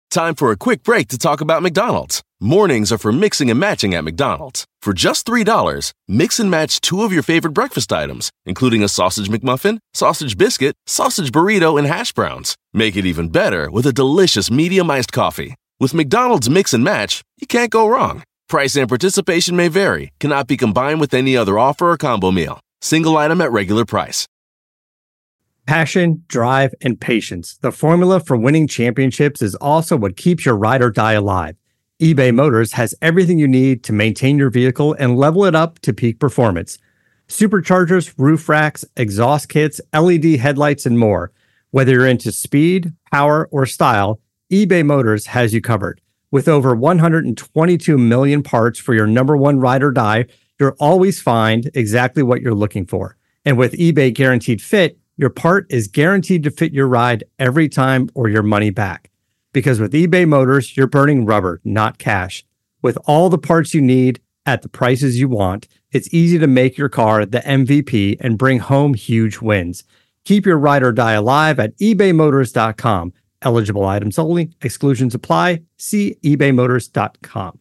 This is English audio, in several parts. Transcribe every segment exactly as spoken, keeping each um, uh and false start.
Time for a quick break to talk about McDonald's. Mornings are for mixing and matching at McDonald's. For just three dollars, mix and match two of your favorite breakfast items, including a sausage McMuffin, sausage biscuit, sausage burrito, and hash browns. Make it even better with a delicious medium iced coffee. With McDonald's Mix and Match, you can't go wrong. Price and participation may vary, cannot be combined with any other offer or combo meal. Single item at regular price. Passion, drive, and patience. The formula for winning championships is also what keeps your ride or die alive. eBay Motors has everything you need to maintain your vehicle and level it up to peak performance. Superchargers, roof racks, exhaust kits, L E D headlights, and more. Whether you're into speed, power, or style, eBay Motors has you covered. With over one hundred twenty-two million parts for your number one ride or die, you'll always find exactly what you're looking for. And with eBay Guaranteed Fit, your part is guaranteed to fit your ride every time or your money back. Because with eBay Motors, you're burning rubber, not cash. With all the parts you need at the prices you want, it's easy to make your car the M V P and bring home huge wins. Keep your ride or die alive at ebay motors dot com. Eligible items only. Exclusions apply. See ebay motors dot com.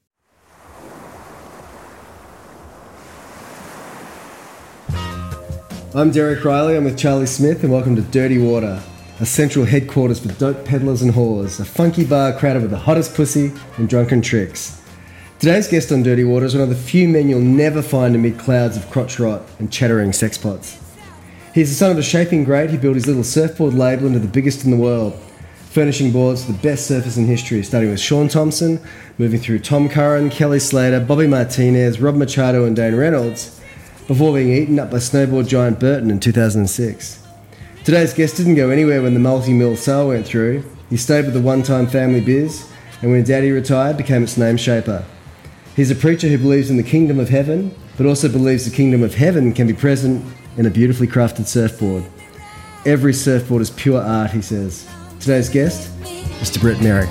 I'm Derek Riley, I'm with Charlie Smith, and welcome to Dirty Water, a central headquarters for dope peddlers and whores, a funky bar crowded with the hottest pussy and drunken tricks. Today's guest on Dirty Water is one of the few men you'll never find amid clouds of crotch rot and chattering sex pots. He's the son of a shaping great who built his little surfboard label into the biggest in the world, furnishing boards to the best surfers in history, starting with Sean Thompson, moving through Tom Curran, Kelly Slater, Bobby Martinez, Rob Machado and Dane Reynolds, before being eaten up by snowboard giant Burton in two thousand six. Today's guest didn't go anywhere when the multi-mil sale went through. He stayed with the one-time family biz, and when Daddy retired, became its name shaper. He's a preacher who believes in the kingdom of heaven, but also believes the kingdom of heaven can be present in a beautifully crafted surfboard. Every surfboard is pure art, he says. Today's guest, Mister Brett Merrick.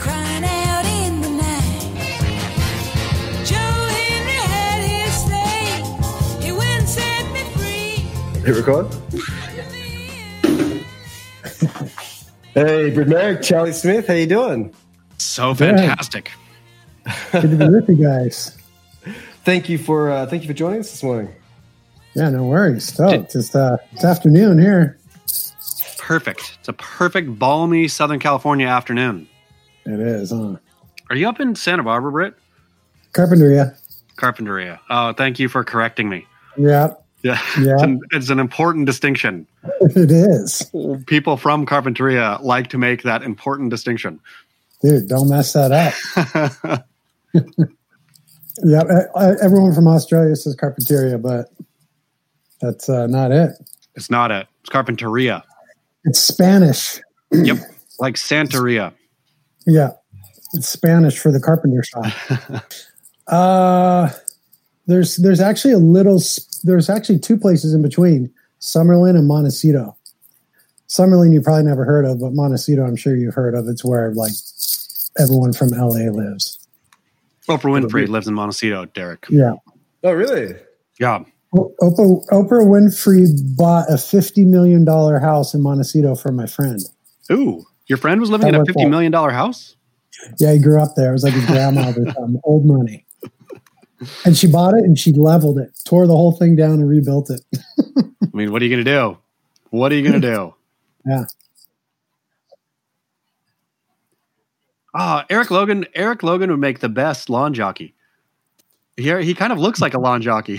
Hit record. Hey, Brett Merrick, Charlie Smith, how you doing? So fantastic. Good to be with you guys. Thank you for uh, thank you for joining us this morning. Yeah, no worries. So it's just, uh, it's afternoon here. Perfect. It's a perfect balmy Southern California afternoon. It is, huh? Are you up in Santa Barbara, Britt? Carpinteria. Carpinteria. Oh, thank you for correcting me. Yeah. Yeah, yeah. It's, an, it's an important distinction. It is. People from Carpinteria like to make that important distinction. Dude, don't mess that up. Yeah, everyone from Australia says Carpinteria, but that's uh, not it. It's not it. It's Carpinteria. It's Spanish. Yep, like Santeria. Yeah, it's Spanish for the carpenter shop. uh, there's there's actually a little. There's actually two places in between, Summerlin and Montecito. Summerlin you probably never heard of, but Montecito I'm sure you've heard of. It's where like everyone from L A lives. Oprah Winfrey lives in Montecito, Derek. Yeah. Oh, really? Yeah. Oprah, Oprah Winfrey bought a fifty million dollars house in Montecito for my friend. Ooh, your friend was living I in a fifty million dollars house? Yeah, he grew up there. It was like his grandmother's um, old money. And she bought it and she leveled it, tore the whole thing down and rebuilt it. I mean, what are you going to do? What are you going to do? Yeah. Ah, Eric Logan. Eric Logan would make the best lawn jockey. He, he kind of looks like a lawn jockey.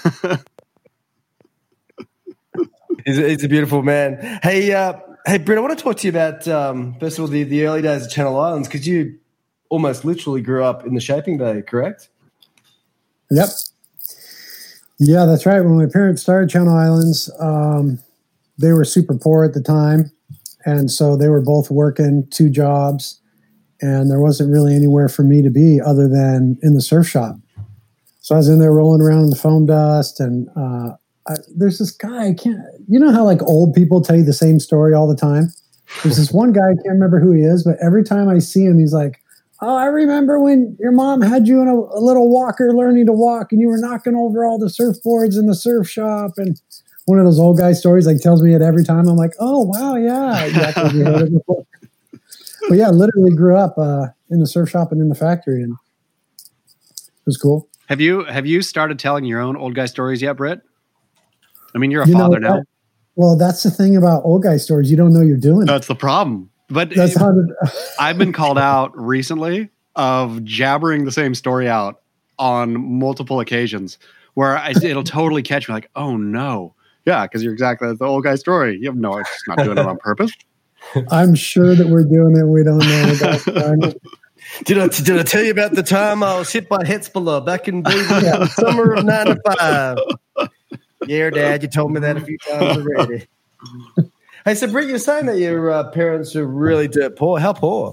he's, a, he's a beautiful man. Hey, uh, hey, Brett, I want to talk to you about, um, first of all, the, the early days of Channel Islands, because you almost literally grew up in the Shaping Bay, correct? Yep. Yeah, that's right. When my parents started Channel Islands, um, they were super poor at the time. And so they were both working two jobs. And there wasn't really anywhere for me to be other than in the surf shop. So I was in there rolling around in the foam dust. And uh, I, there's this guy, I can't, you know how like old people tell you the same story all the time? There's this one guy, I can't remember who he is, but every time I see him, he's like, oh, I remember when your mom had you in a, a little walker learning to walk and you were knocking over all the surfboards in the surf shop. And one of those old guy stories like tells me it every time. I'm like, oh, wow, yeah. Exactly. but yeah, literally grew up uh, in the surf shop and in the factory, and it was cool. Have you have you started telling your own old guy stories yet, Britt? I mean, you're a You know father what? now. Well, that's the thing about old guy stories. You don't know you're doing it. That's the problem. But That's how to, I've been called out recently of jabbering the same story out on multiple occasions where I, it'll totally catch me like, oh no. Yeah, because you're exactly that's the old guy story. You have no, it's just not doing it on purpose. I'm sure that we're doing it. We don't know. About Did I, did I tell you about the time I was hit by Hezbollah back in the summer of ninety-five? Yeah, Dad, you told me that a few times already. Hey, so Britt, you're saying that your uh, parents are really dirt poor. How poor?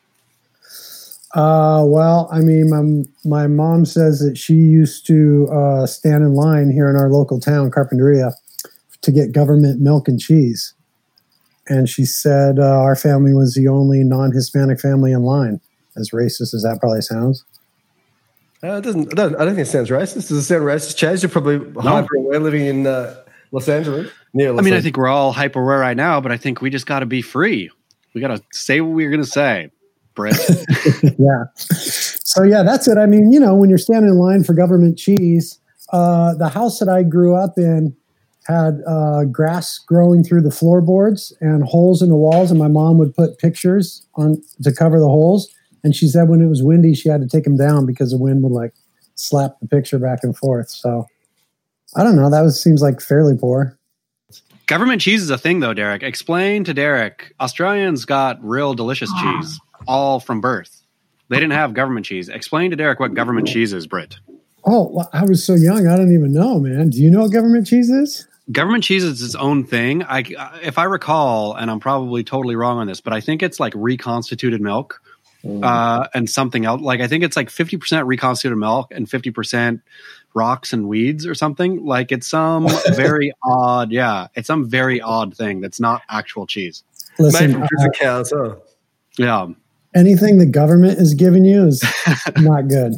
Uh, well, I mean, my, my mom says that she used to uh, stand in line here in our local town, Carpinteria, to get government milk and cheese. And she said uh, our family was the only non-Hispanic family in line. As racist as that probably sounds. Uh, it doesn't, I, don't, I don't think it sounds racist. Does it sound racist, Chaz? You're probably hyper aware living in uh, Los Angeles. Near Los I mean, Angeles. I think we're all hyper aware right now, but I think we just got to be free. We got to say what we're going to say, Britt. Yeah. So, yeah, that's it. I mean, you know, when you're standing in line for government cheese, uh, the house that I grew up in had uh, grass growing through the floorboards and holes in the walls, and my mom would put pictures on to cover the holes. And she said when it was windy, she had to take them down because the wind would like slap the picture back and forth. So I don't know. That was, seems like fairly poor. Government cheese is a thing, though, Derek. Explain to Derek. Australians got real delicious cheese, all from birth. They didn't have government cheese. Explain to Derek what government cheese is, Britt. Oh, well, I was so young. I don't even know, man. Do you know what government cheese is? Government cheese is its own thing. I, if I recall, and I'm probably totally wrong on this, but I think it's like reconstituted milk. Uh, and something else. Like I think it's like fifty percent reconstituted milk and fifty percent rocks and weeds or something. Like it's some very odd, yeah, it's some very odd thing that's not actual cheese. Listen, made from uh, cows, huh? Yeah. anything the government is giving you is not good.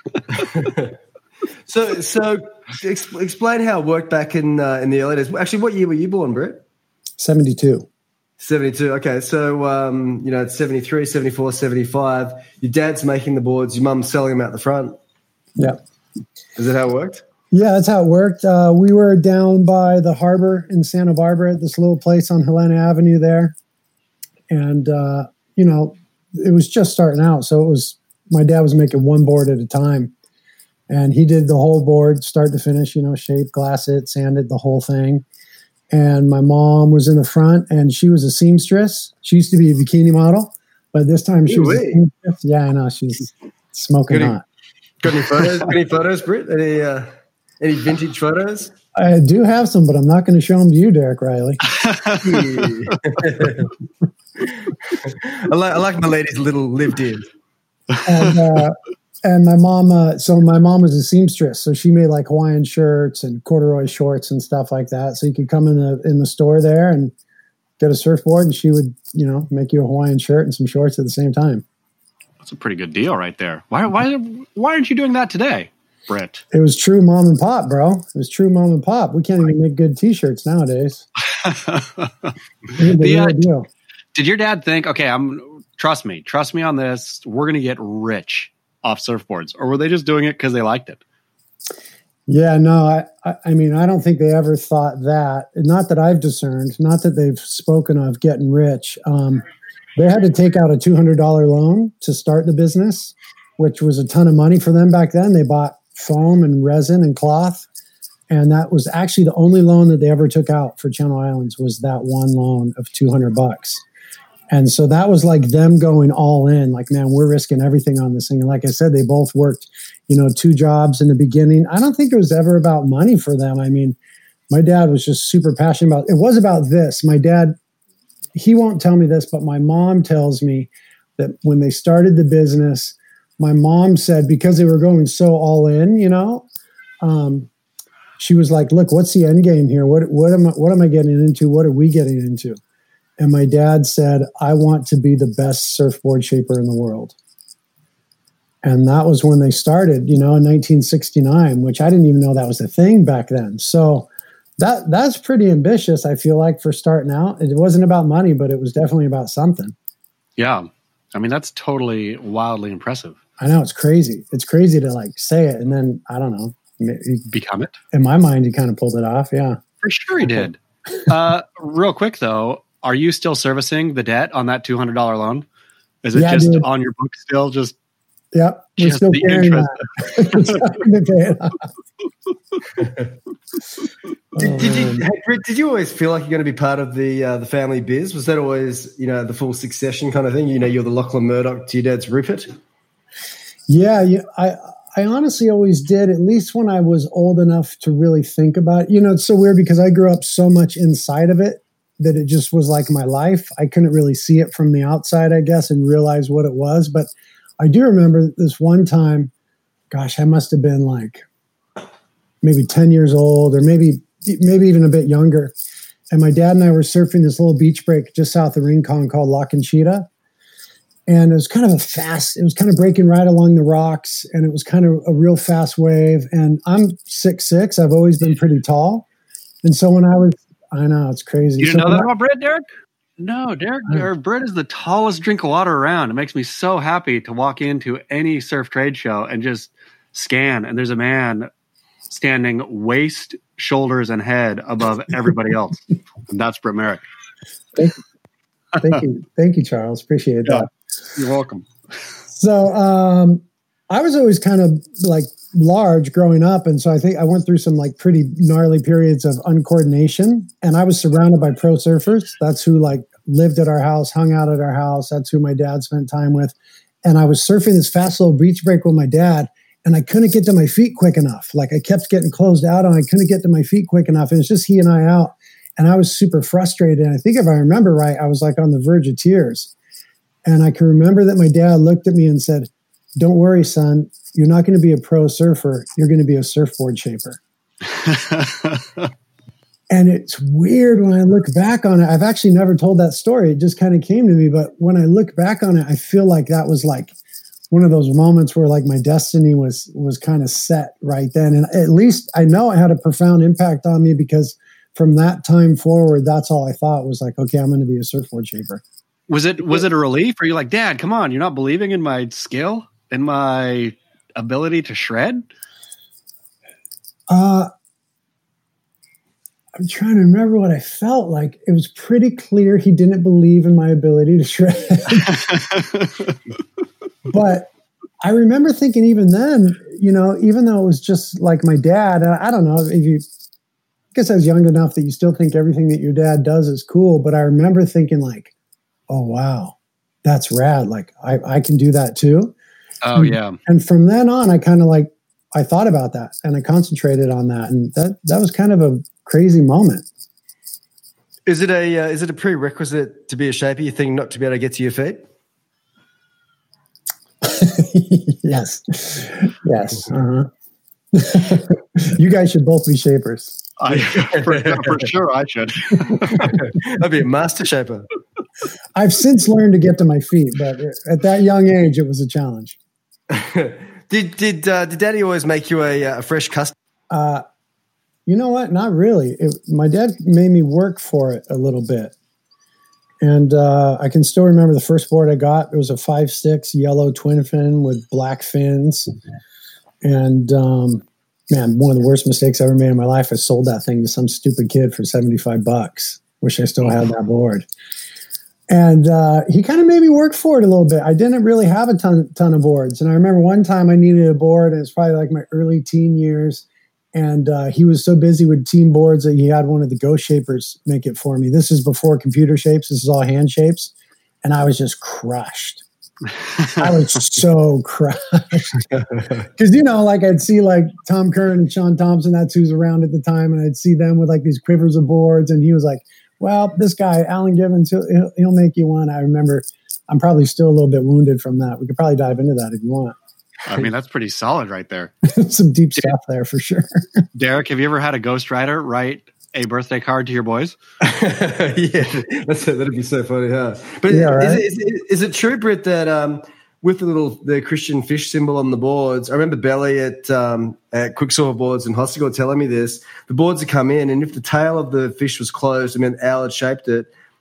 So, so ex- explain how it worked back in uh, in the early days. Actually, what year were you born, Britt? seventy-two. seventy-two. Okay, so, um, you know, it's seventy-three, seventy-four, seventy-five. Your dad's making the boards. Your mum's selling them out the front. Yeah. Is that how it worked? Yeah, that's how it worked. Uh, we were down by the harbor in Santa Barbara at this little place on Helena Avenue there. And, uh, you know, it was just starting out. So it was, my dad was making one board at a time. And he did the whole board, start to finish, you know, shape, glass it, sand it, the whole thing. And my mom was in the front, and she was a seamstress. She used to be a bikini model, but this time she was a seamstress. Yeah, I know. She's smoking hot. Got any photos? Got any photos, Britt? Any, uh, any vintage photos? I do have some, but I'm not going to show them to you, Derek Riley. I, like, I like my lady's little lived in. And, uh, and my mom, uh, so my mom was a seamstress, so she made like Hawaiian shirts and corduroy shorts and stuff like that. So you could come in the in the store there and get a surfboard, and she would, you know, make you a Hawaiian shirt and some shorts at the same time. That's a pretty good deal right there. Why why why aren't you doing that today, Britt? It was true mom and pop, bro. It was true mom and pop. We can't even make good T-shirts nowadays. the, uh, deal. Did your dad think, okay, I'm trust me, trust me on this, we're going to get rich off surfboards, or were they just doing it because they liked it? Yeah, no, I, I, I mean, I don't think they ever thought that. Not that I've discerned. Not that they've spoken of getting rich. Um, they had to take out a two hundred dollars loan to start the business, which was a ton of money for them back then. They bought foam and resin and cloth, and that was actually the only loan that they ever took out for Channel Islands was that one loan of two hundred bucks. And so that was like them going all in, like, man, we're risking everything on this thing. And like I said, they both worked, you know, two jobs in the beginning. I don't think it was ever about money for them. I mean, my dad was just super passionate about, it was about this. My dad, he won't tell me this, but my mom tells me that when they started the business, my mom said, because they were going so all in, you know, um, she was like, look, what's the end game here? What, what am I, what am I getting into? What are we getting into? And my dad said, I want to be the best surfboard shaper in the world. And that was when they started, you know, in nineteen sixty-nine, which I didn't even know that was a thing back then. So that that's pretty ambitious, I feel like, for starting out. It wasn't about money, but it was definitely about something. Yeah. I mean, that's totally wildly impressive. I know, it's crazy. It's crazy to like say it. And then, I don't know. Become it? In my mind, he kind of pulled it off. Yeah. For sure he did. uh, real quick, though, are you still servicing the debt on that two hundred dollars loan? Is it yeah, just dude. on your book still? Just Yep. We're still carrying that. did, did, you, hey, Britt, did you always feel like you're going to be part of the uh, the family biz? Was that always, you know, the full succession kind of thing? You know, you're the Lachlan Murdoch to your dad's Rupert? Yeah, yeah. I, I honestly always did, at least when I was old enough to really think about it. You know, it's so weird because I grew up so much inside of it that it just was like my life. I couldn't really see it from the outside, I guess, and realize what it was. But I do remember this one time, gosh, I must have been like maybe ten years old or maybe maybe even a bit younger. And my dad and I were surfing this little beach break just south of Rincon called La Conchita. And it was kind of a fast, it was kind of breaking right along the rocks. And it was kind of a real fast wave. And I'm six foot six. I've always been pretty tall. And so when I was, I know, it's crazy. You didn't so know that I, about Britt, Derek? No, Derek, or Britt is the tallest drink of water around. It makes me so happy to walk into any surf trade show and just scan. And there's a man standing waist, shoulders, and head above everybody else. And that's Britt Merrick. Thank you. Thank you. Thank you, Charles. Appreciate yeah, that. You're welcome. So um, I was always kind of like large growing up. And so I think I went through some like pretty gnarly periods of uncoordination. And I was surrounded by pro surfers. That's who like lived at our house, hung out at our house. That's who my dad spent time with. And I was surfing this fast little beach break with my dad. And I couldn't get to my feet quick enough. Like I kept getting closed out and I couldn't get to my feet quick enough. And it's just he and I out. And I was super frustrated. And I think if I remember right, I was like on the verge of tears. And I can remember that my dad looked at me and said, "Don't worry, son. You're not going to be a pro surfer. You're going to be a surfboard shaper." And it's weird when I look back on it. I've actually never told that story. It just kind of came to me. But when I look back on it, I feel like that was like one of those moments where like my destiny was was kind of set right then. And at least I know it had a profound impact on me because from that time forward, that's all I thought was like, okay, I'm going to be a surfboard shaper. Was it was it a relief? Or are you like, Dad, come on, you're not believing in my skill and my ability to shred? Uh, I'm trying to remember what I felt like. It was pretty clear he didn't believe in my ability to shred. But I remember thinking even then, you know, even though it was just like my dad, I don't know if you, I guess I was young enough that you still think everything that your dad does is cool. But I remember thinking like, oh, wow, that's rad. Like I, I can do that too. Oh yeah. And, and from then on, I kind of like, I thought about that and I concentrated on that. And that, that was kind of a crazy moment. Is it a, uh, is it a prerequisite to be a shaper, you think, not to be able to get to your feet? Yes. Yes. Uh-huh. You guys should both be shapers. I, for, for sure I should. I'd be a master shaper. I've since learned to get to my feet, but at that young age, it was a challenge. did did uh, did Daddy always make you a, a fresh custom? Uh, you know what? Not really. It, my dad made me work for it a little bit. And uh, I can still remember the first board I got. It was a five six yellow twin fin with black fins. And um, man, one of the worst mistakes I ever made in my life. I sold that thing to some stupid kid for seventy-five bucks. Wish I still had that board. And uh, he kind of made me work for it a little bit. I didn't really have a ton, ton of boards. And I remember one time I needed a board, and it's probably like my early teen years. And uh, he was so busy with team boards that he had one of the Ghost Shapers make it for me. This is before computer shapes. This is all hand shapes. And I was just crushed. I was so crushed. Because, you know, like I'd see like Tom Curran and Sean Thompson, that's who's around at the time. And I'd see them with like these quivers of boards. And he was like, well, this guy, Alan Gibbons, he'll, he'll make you one. I remember I'm probably still a little bit wounded from that. We could probably dive into that if you want. I mean, that's pretty solid right there. Some deep stuff there for sure. Derek, have you ever had a ghostwriter write a birthday card to your boys? Yeah, that's, that'd be so funny, huh? But yeah, right? is, is, is it true, Britt, that um, with the little the Christian fish symbol on the boards, I remember Belly at um, at Quicksilver Boards in Hostigal telling me this, the boards would come in, and if the tail of the fish was closed, I mean, Al had shaped it,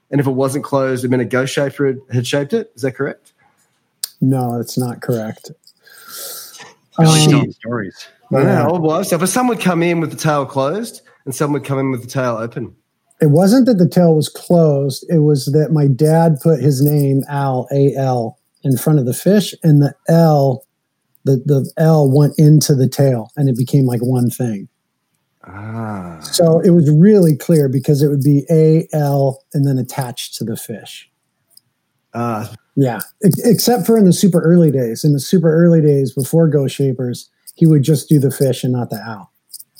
and if it wasn't closed, it meant a ghost shaper had, had shaped it. Is that correct? No, that's not correct. Really Um, telling stories. I Yeah. know, old wives' stuff. But some would come in with the tail closed, and some would come in with the tail open. It wasn't that the tail was closed. It was that my dad put his name, Al, A L, in front of the fish, and the L, the, the L went into the tail, and it became like one thing. Ah. So it was really clear because it would be A, L, and then attached to the fish. Ah. Yeah, ex- except for in the super early days. In the super early days before Ghost Shapers, he would just do the fish and not the Al.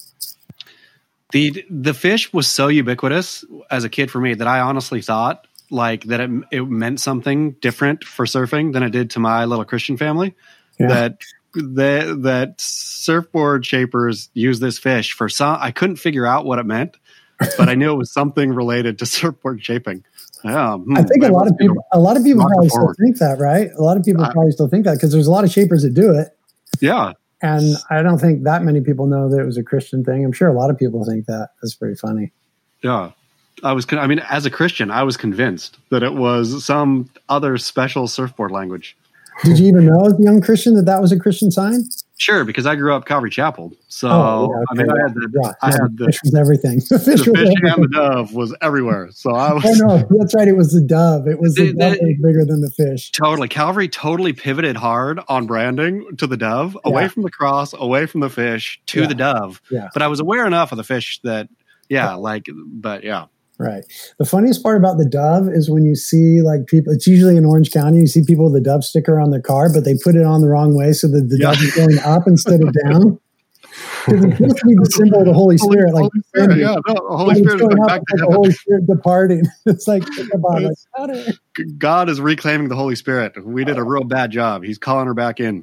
The the fish was so ubiquitous as a kid for me that I honestly thought like that it, it meant something different for surfing than it did to my little Christian family. Yeah. That that that surfboard shapers use this fish for some. I couldn't figure out what it meant, but I knew it was something related to surfboard shaping. Yeah, hmm, I think a that lot must of be people, a lot of people marker probably still forward. think that, right? A lot of people I- probably still think that because there's a lot of shapers that do it. Yeah, And I don't think that many people know that it was a Christian thing. I'm sure a lot of people think that. That's pretty funny. yeah. I was. con- I mean, as a Christian, I was convinced that it was some other special surfboard language. Did you even know as a young Christian that that was a Christian sign? Sure, because I grew up Calvary Chapel, so Oh, yeah, I mean, okay, I had the, Yeah, I yeah, had the the, fish was everything. The the fish was fish and the everything. dove was everywhere. So I was Oh no, that's right. It was the dove. It was the, The- dove the- that was bigger than the fish. totally Calvary totally pivoted hard on branding to the dove, away Yeah. from the cross, away from the fish to Yeah. the dove. Yeah. But I was aware enough of the fish that, yeah, like, but yeah, Right. The funniest part about the dove is when you see like people, it's usually in Orange County, you see people with the dove sticker on their car, but they put it on the wrong way so that the Yeah. dove is going up instead of down. Because it's supposed to be the symbol of the Holy Spirit. like Holy Spirit, yeah, no, the Holy when it's Spirit is going going up, back it's to like the heaven. Holy Spirit departing. It's like, think about it. Like, how do- God is reclaiming the Holy Spirit. We did a real bad job. He's calling her back in.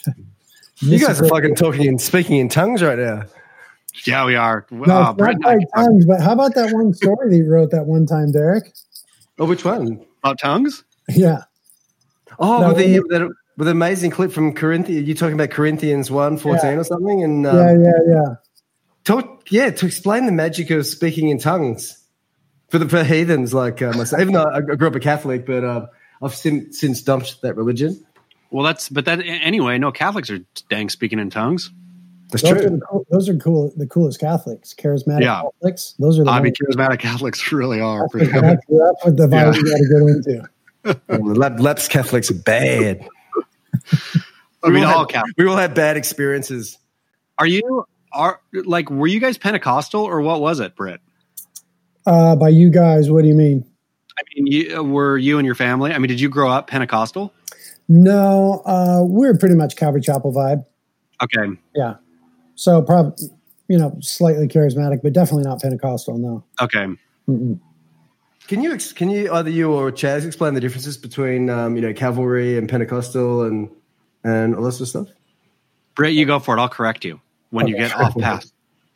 You guys are fucking talking and speaking in tongues right now. Yeah, we are. No, Uh, it's Brett not and I quite tongues, but how about that one story that you wrote that one time, Derek? Oh, which one? about tongues. Yeah. Oh, No, with the we- with, the, with the amazing clip from Corinthians. You're talking about Corinthians one fourteen Yeah. or something, and um, Yeah, yeah, yeah. talk yeah to explain the magic of speaking in tongues for the for heathens like uh, myself. Even though I grew up a Catholic, but um, I've since, since dumped that religion. Well, that's but that anyway. No Catholics are dang speaking in tongues. That's Those are, true. the cool, those are cool. The coolest Catholics, charismatic Yeah. Catholics. Those are the I mean, ones- charismatic Catholics really are. that's, Pretty what, that's, that's what the vibe Yeah. we got to get into. Oh, the lap, lapsed Catholics are bad. I mean, we, all all had, Catholics. we all had bad experiences. Are you are like were you guys Pentecostal or what was it, Britt? Uh, by you guys, what do you mean? I mean, you, were you and your family? I mean, did you grow up Pentecostal? No, uh, we're pretty much Calvary Chapel vibe. Okay, Yeah. So probably, you know, slightly charismatic, but definitely not Pentecostal. No. okay. Mm-mm. Can you ex- can you either you or Chaz explain the differences between um, you know Cavalry and Pentecostal and and all that sort of stuff? Britt, you go for it. I'll correct you when you Okay. get off path.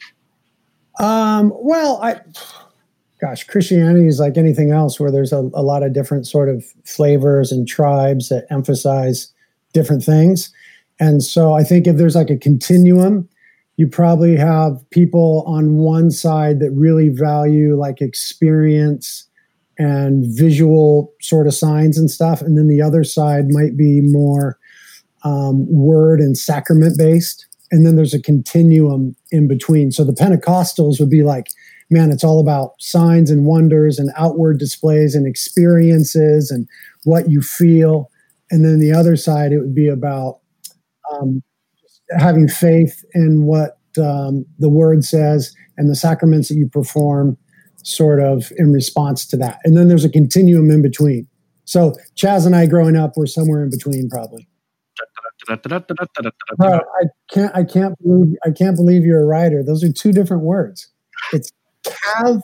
Um, well, I, gosh, Christianity is like anything else where there's a, a lot of different sort of flavors and tribes that emphasize different things. And so I think if there's like a continuum, you probably have people on one side that really value like experience and visual sort of signs and stuff. And then the other side might be more um, word and sacrament based. And then there's a continuum in between. So the Pentecostals would be like, man, it's all about signs and wonders and outward displays and experiences and what you feel. And then the other side, it would be about um, having faith in what um, the word says and the sacraments that you perform sort of in response to that. And then there's a continuum in between. So Chaz and I growing up were somewhere in between probably. Bro, I can't I can't believe I can't believe you're a writer. Those are two different words. It's cav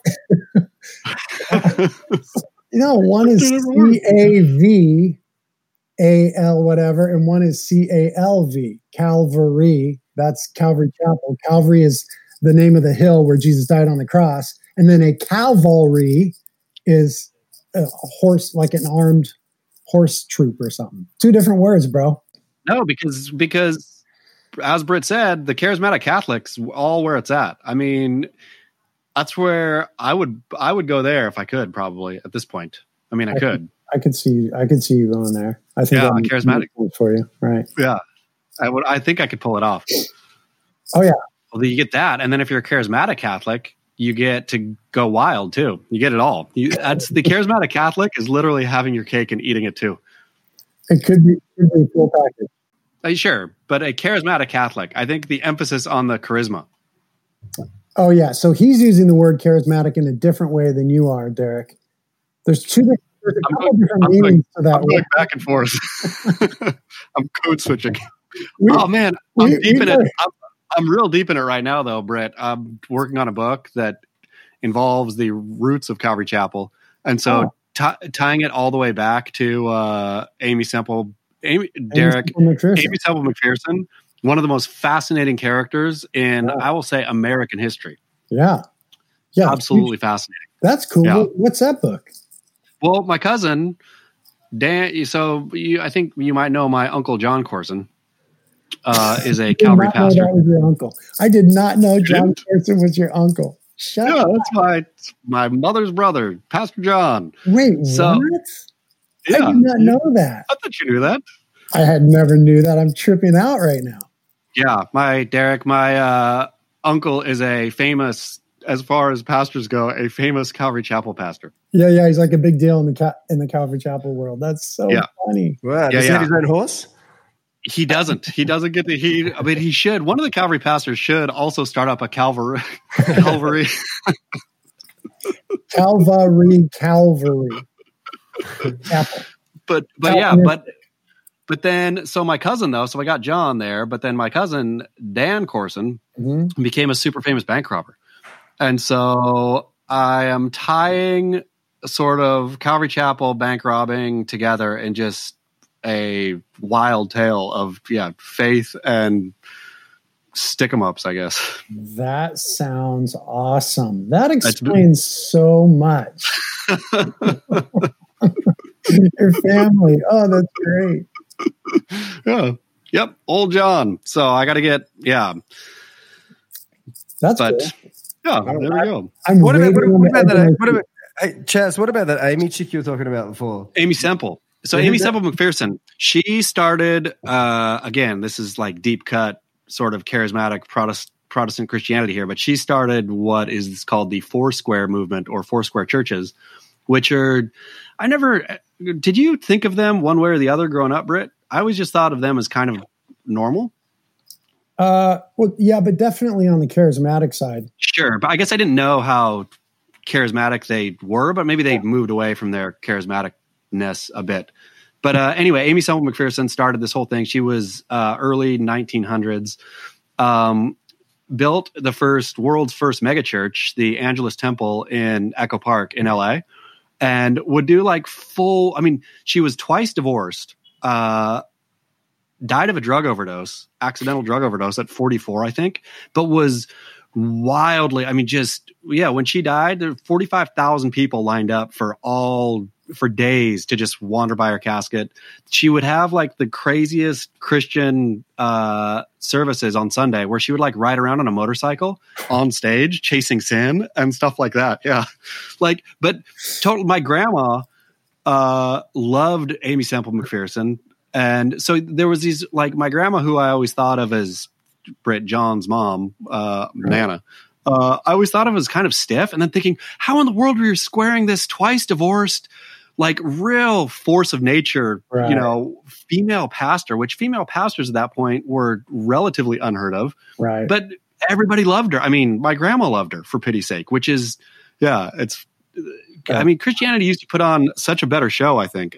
you know, one is C A V A L whatever, and one is C A L V, Calvary. That's Calvary Chapel. Calvary is the name of the hill where Jesus died on the cross. And then a cavalry is a horse, like an armed horse troop or something. Two different words, bro. No, because because as Britt said, the charismatic Catholics all where it's at. I mean, That's where I would I would go there if I could, probably at this point. I mean, I, I could. could. I could see I could see you going there. I think yeah, that charismatic for you, right? Yeah, I would. I think I could pull it off. Oh yeah. Well, you get that, and then if you're a charismatic Catholic, you get to go wild too. You get it all. You, that's the charismatic Catholic is literally having your cake and eating it too. It could be, could be full package. Uh, sure, but a charismatic Catholic, I think the emphasis on the charisma. Oh yeah, so he's using the word charismatic in a different way than you are, Derek. There's two. There's a couple going, different I'm meanings going, to that. I'm going back and forth. I'm code switching. We, oh man, I'm we, deep we in it. I'm, I'm real deep in it right now, though, Brett. I'm working on a book that involves the roots of Calvary Chapel, and so oh. t- tying it all the way back to uh, Aimee Semple, Amy, Derek, Aimee Semple McPherson, one of the most fascinating characters in, yeah. I will say, American history. Yeah, yeah, absolutely fascinating. That's cool. Yeah. What's that book? Well, my cousin Dan. So you, I think you might know my uncle John Corson. Uh, is a Calvary pastor. That was your uncle. I did not know John Corson was your uncle. Shut yeah, up. That's my my mother's brother, Pastor John. Wait, so, what? Yeah, I did not know that. I thought you knew that. I had never knew that. I'm tripping out right now. Yeah, my Derek, my uh, uncle is a famous, as far as pastors go, a famous Calvary Chapel pastor. Yeah, yeah, he's like a big deal in the Ca- in the Calvary Chapel world. That's so yeah. funny. Wow, does yeah, he yeah. have his own horse? He doesn't. He doesn't get to. He. I mean, he should. One of the Calvary pastors should also start up a Calvary. Calvary. Calvary. Calvary. Chapel. But but yeah, but but then so my cousin though. So I got John there, but then my cousin Dan Corson mm-hmm. became a super famous bank robber, and so I am tying sort of Calvary Chapel bank robbing together and just a wild tale of yeah faith and stick 'em ups, I guess. That sounds awesome. That explains so much. Your family. Oh, that's great. Yeah. Yep. Old John. So I got to get yeah. That's but cool. yeah. There we go. I'm what about what, what about that? What about hey, Chaz? What about that Aimee chick you were talking about before? Aimee Semple. So Aimee Semple McPherson, she started, uh, again, this is like deep cut sort of charismatic Protest, Protestant Christianity here, but she started what is called the Foursquare movement or Foursquare churches, which are, I never, did you think of them one way or the other growing up, Britt? I always just thought of them as kind of normal. Uh, well, yeah, but definitely on the charismatic side. Sure, but I guess I didn't know how charismatic they were, but maybe they yeah. moved away from their charismatic ness a bit. But uh, anyway, Aimee Semple McPherson started this whole thing. She was uh, early nineteen hundreds, um, built the first world's first megachurch, the Angelus Temple in Echo Park in L A, and would do like full, I mean, she was twice divorced, uh, died of a drug overdose, accidental drug overdose at forty-four, I think, but was wildly, I mean, just, yeah, when she died, there were forty-five thousand people lined up for all for days to just wander by her casket. She would have like the craziest Christian uh, services on Sunday where she would like ride around on a motorcycle on stage, chasing sin and stuff like that. Yeah. Like, but total, my grandma uh, loved Aimee Semple McPherson. And so there was these, like my grandma, who I always thought of as Britt John's mom, uh, Nana. Uh, I always thought of as kind of stiff, and then thinking, how in the world were you squaring this twice divorced, like real force of nature, right. you know, female pastor, which female pastors at that point were relatively unheard of. Right. But everybody loved her. I mean, my grandma loved her, for pity's sake, which is, yeah, it's, yeah. I mean, Christianity used to put on such a better show, I think.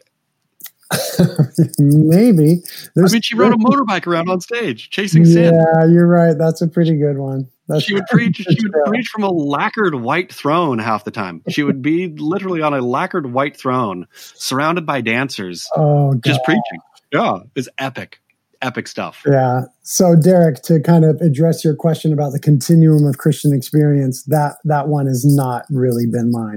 Maybe. There's I mean, she rode a motorbike around on stage, chasing sin. Yeah, you're right. That's a pretty good one. That's she would preach. She would show. preach from a lacquered white throne half the time. She would be literally on a lacquered white throne, surrounded by dancers, oh, God. just preaching. Yeah, it's epic, epic stuff. Yeah. So, Derek, to kind of address your question about the continuum of Christian experience, that that one has not really been mine.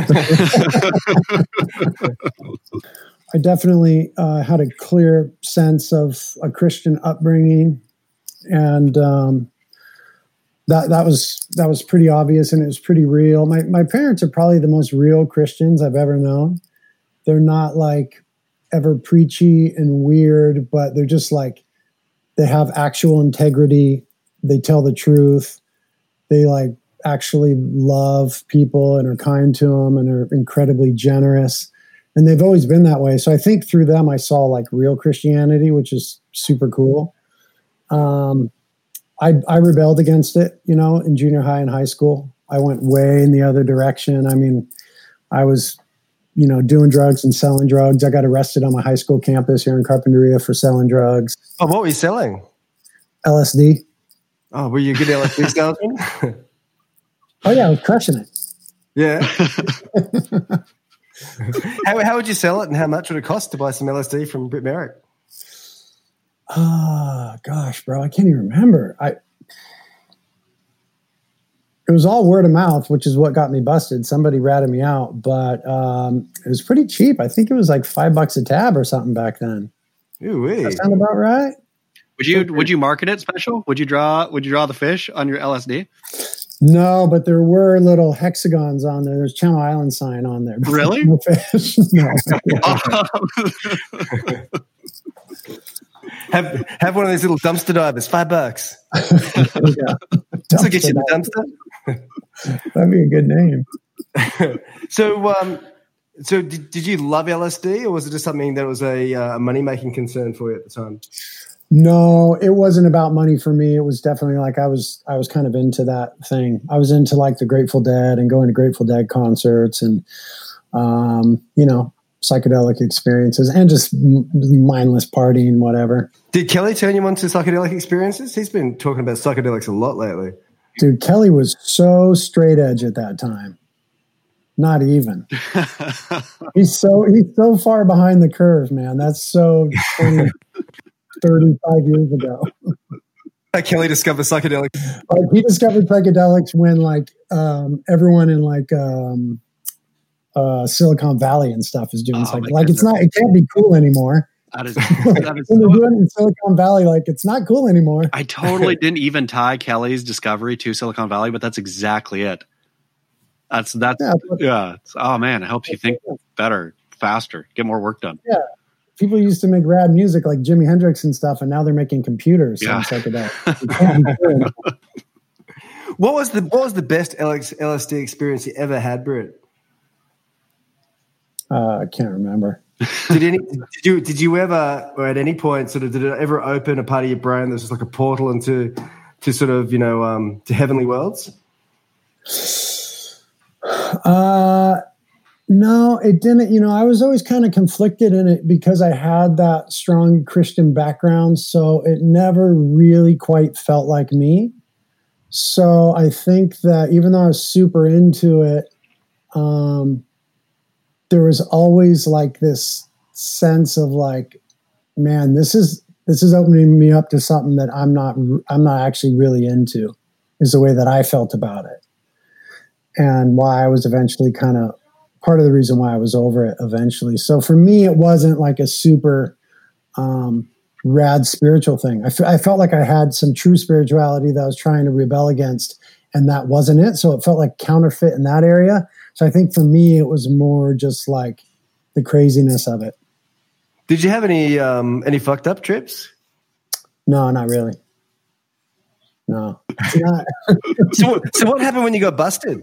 I definitely uh, had a clear sense of a Christian upbringing, and um, that that was that was pretty obvious, and it was pretty real. My my parents are probably the most real Christians I've ever known. They're not like ever preachy and weird, but they're just like, they have actual integrity. They tell the truth. They like actually love people and are kind to them and are incredibly generous. And they've always been that way. So I think through them, I saw like real Christianity, which is super cool. Um, I, I rebelled against it, you know, in junior high and high school. I went way in the other direction. I mean, I was, you know, doing drugs and selling drugs. I got arrested on my high school campus here in Carpinteria for selling drugs. Oh, what were you selling? L S D. Oh, were you a good L S D salesman? Oh, yeah, I was crushing it. Yeah. how, how would you sell it, and how much would it cost to buy some L S D from Britt Merrick? Ah, oh, gosh, bro, I can't even remember. I it was all word of mouth, which is what got me busted. Somebody ratted me out, but um, it was pretty cheap. I think it was like five bucks a tab or something back then. Ooh-wee. That sound about right? Would you would you market it special? Would you draw Would you draw the fish on your L S D? No, but there were little hexagons on there. There's Channel Island sign on there. Really? No fish. No. have have one of these little dumpster divers. Five bucks. Yeah. This will get you the dumpster. That'd be a good name. so, um, so did, did you love L S D, or was it just something that was a uh, money making concern for you at the time? No, it wasn't about money for me. It was definitely like I was I was kind of into that thing. I was into like the Grateful Dead and going to Grateful Dead concerts and um, you know, psychedelic experiences and just mindless partying, whatever. Did Kelly turn you on to psychedelic experiences? He's been talking about psychedelics a lot lately. Dude, Kelly was so straight edge at that time. Not even. he's so he's so far behind the curve, man. That's so twenty, thirty-five years ago. Like Kelly discovered psychedelics. Like he discovered psychedelics when like um, everyone in like um, uh, Silicon Valley and stuff is doing Oh, psychedelics. my Like it's goodness. not, it can't be cool anymore. That is, that is When they're so, doing it in Silicon Valley, like it's not cool anymore. I totally didn't even tie Kelly's discovery to Silicon Valley, but that's exactly it. That's that's Yeah, but- yeah. It's, oh man, it helps you think better, faster, get more work done. Yeah. People used to make rad music like Jimi Hendrix and stuff, and now they're making computers. Yeah. So psychedelics. It can't be cool anymore. What was the what was the best L S D experience you ever had, Britt? Uh, I can't remember. Did any did you did you ever, or at any point, sort of did it ever open a part of your brain that was just like a portal into to sort of, you know, um, to heavenly worlds? Uh, no, it didn't. You know, I was always kind of conflicted in it because I had that strong Christian background, so it never really quite felt like me. So I think that even though I was super into it, um, there was always like this sense of like, man, this is this is opening me up to something that I'm not I'm not actually really into, is the way that I felt about it. And why I was eventually kind of part of the reason why I was over it eventually. So for me, it wasn't like a super um, rad spiritual thing. I, f- I felt like I had some true spirituality that I was trying to rebel against, and that wasn't it. So it felt like counterfeit in that area. So I think for me, it was more just like the craziness of it. Did you have any um, any fucked up trips? No, not really. No. It's not. So, what- so what happened when you got busted?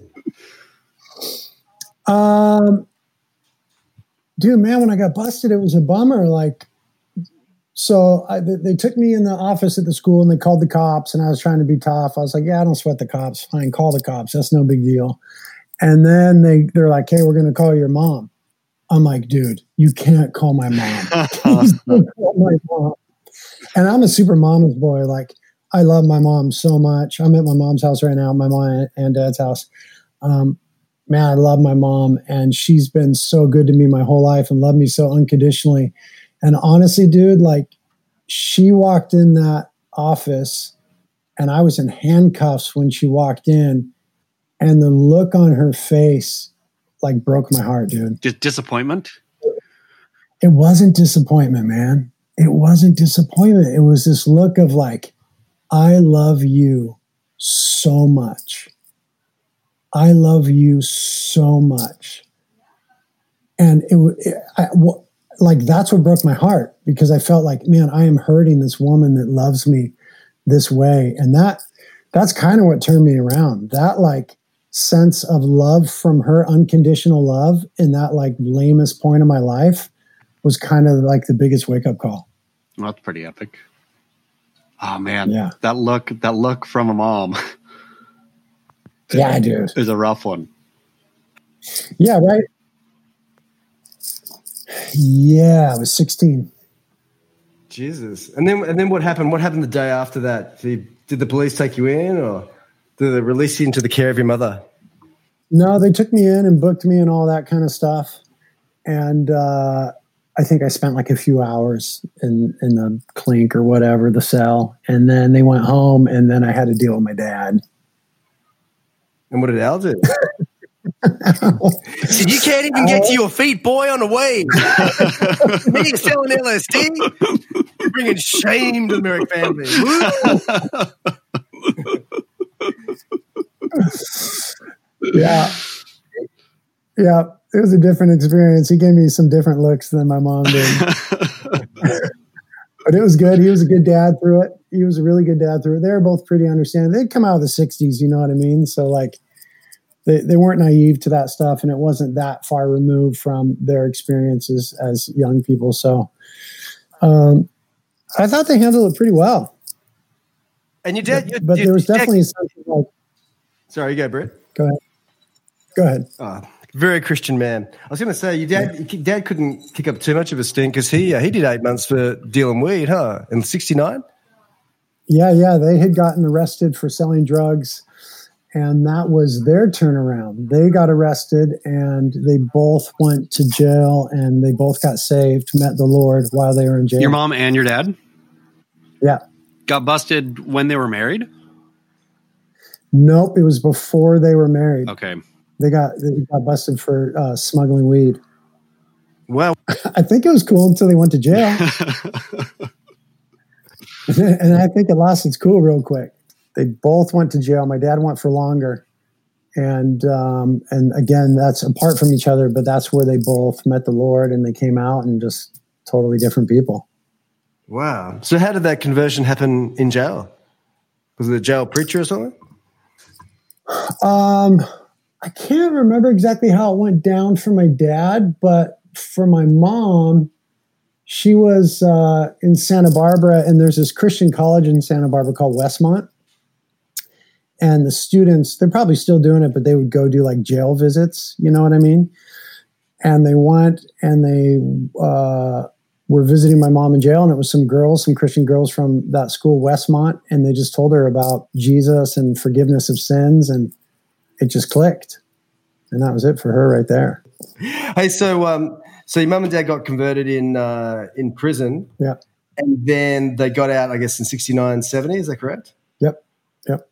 Um, dude, man, when I got busted, it was a bummer. Like, so I, they, they took me in the office at the school and they called the cops, and I was trying to be tough. I was like, yeah, I don't sweat the cops. Fine, call the cops. That's no big deal. And then they, they're like, hey, we're going to call your mom. I'm like, dude, you can't call my mom. Please don't call my mom. And I'm a super mama's boy. Like, I love my mom so much. I'm at my mom's house right now, my mom and dad's house. Um, man, I love my mom, and she's been so good to me my whole life and loved me so unconditionally. And honestly, dude, like, she walked in that office and I was in handcuffs when she walked in, and the look on her face like broke my heart, dude. Just disappointment. It wasn't disappointment, man. It wasn't disappointment. It was this look of like, I love you so much. I love you so much. And it, it I, like, that's what broke my heart, because I felt like, man, I am hurting this woman that loves me this way. And that, that's kind of what turned me around. That like sense of love from her, unconditional love, in that like lamest point of my life, was kind of like the biggest wake up call. Well, that's pretty epic. Oh man. Yeah. That look, that look from a mom. Yeah, dude. Is a rough one. Yeah. Right. Yeah. I was sixteen. Jesus. And then, and then what happened? What happened the day after that? Did, did the police take you in, or did they release you into the care of your mother? No, they took me in and booked me and all that kind of stuff. And uh, I think I spent like a few hours in, in the clink or whatever, the cell. And then they went home, and then I had to deal with my dad. And what did Al do? He said, you can't even get to your feet, boy, on the way. You're selling L S D. You're bringing shame to the Merrick family. Yeah. Yeah. It was a different experience. He gave me some different looks than my mom did. But it was good. He was a good dad through it. He was a really good dad through it. They were both pretty understanding. They'd come out of the sixties, you know what I mean? So like they, they weren't naive to that stuff, and it wasn't that far removed from their experiences as young people. So um, I thought they handled it pretty well. And your dad, your, But your, there was your definitely dad, something like, Sorry, you go, Brett. go ahead. Go ahead. Oh, very Christian man. I was going to say, your dad, your dad couldn't kick up too much of a stink, because he uh, he did eight months for dealing weed, huh? In sixty-nine. Yeah, yeah. They had gotten arrested for selling drugs, and that was their turnaround. They got arrested, and they both went to jail, and they both got saved, met the Lord while they were in jail. Your mom and your dad Yeah. got busted when they were married? Nope. It was before they were married. Okay. They got they got busted for uh, smuggling weed. Well, I think it was cool until they went to jail. And I think it lost its cool real quick. They both went to jail. My dad went for longer. And um, and again, that's apart from each other, but that's where they both met the Lord, and they came out and just totally different people. wow. So how did that conversion happen in jail? Was it a jail preacher or something? Um, I can't remember exactly how it went down for my dad, but for my mom, she was uh, in Santa Barbara, and there's this Christian college in Santa Barbara called Westmont. And the students, they're probably still doing it, but they would go do like jail visits. You know what I mean? And they went and they uh, were visiting my mom in jail, and it was some girls, some Christian girls from that school, Westmont, and they just told her about Jesus and forgiveness of sins, and it just clicked. And that was it for her right there. Hey, so um, so your mum and dad got converted in uh, in prison, Yeah. and then they got out, I guess, in sixty-nine, seventy. Is that correct? Yep. Yep.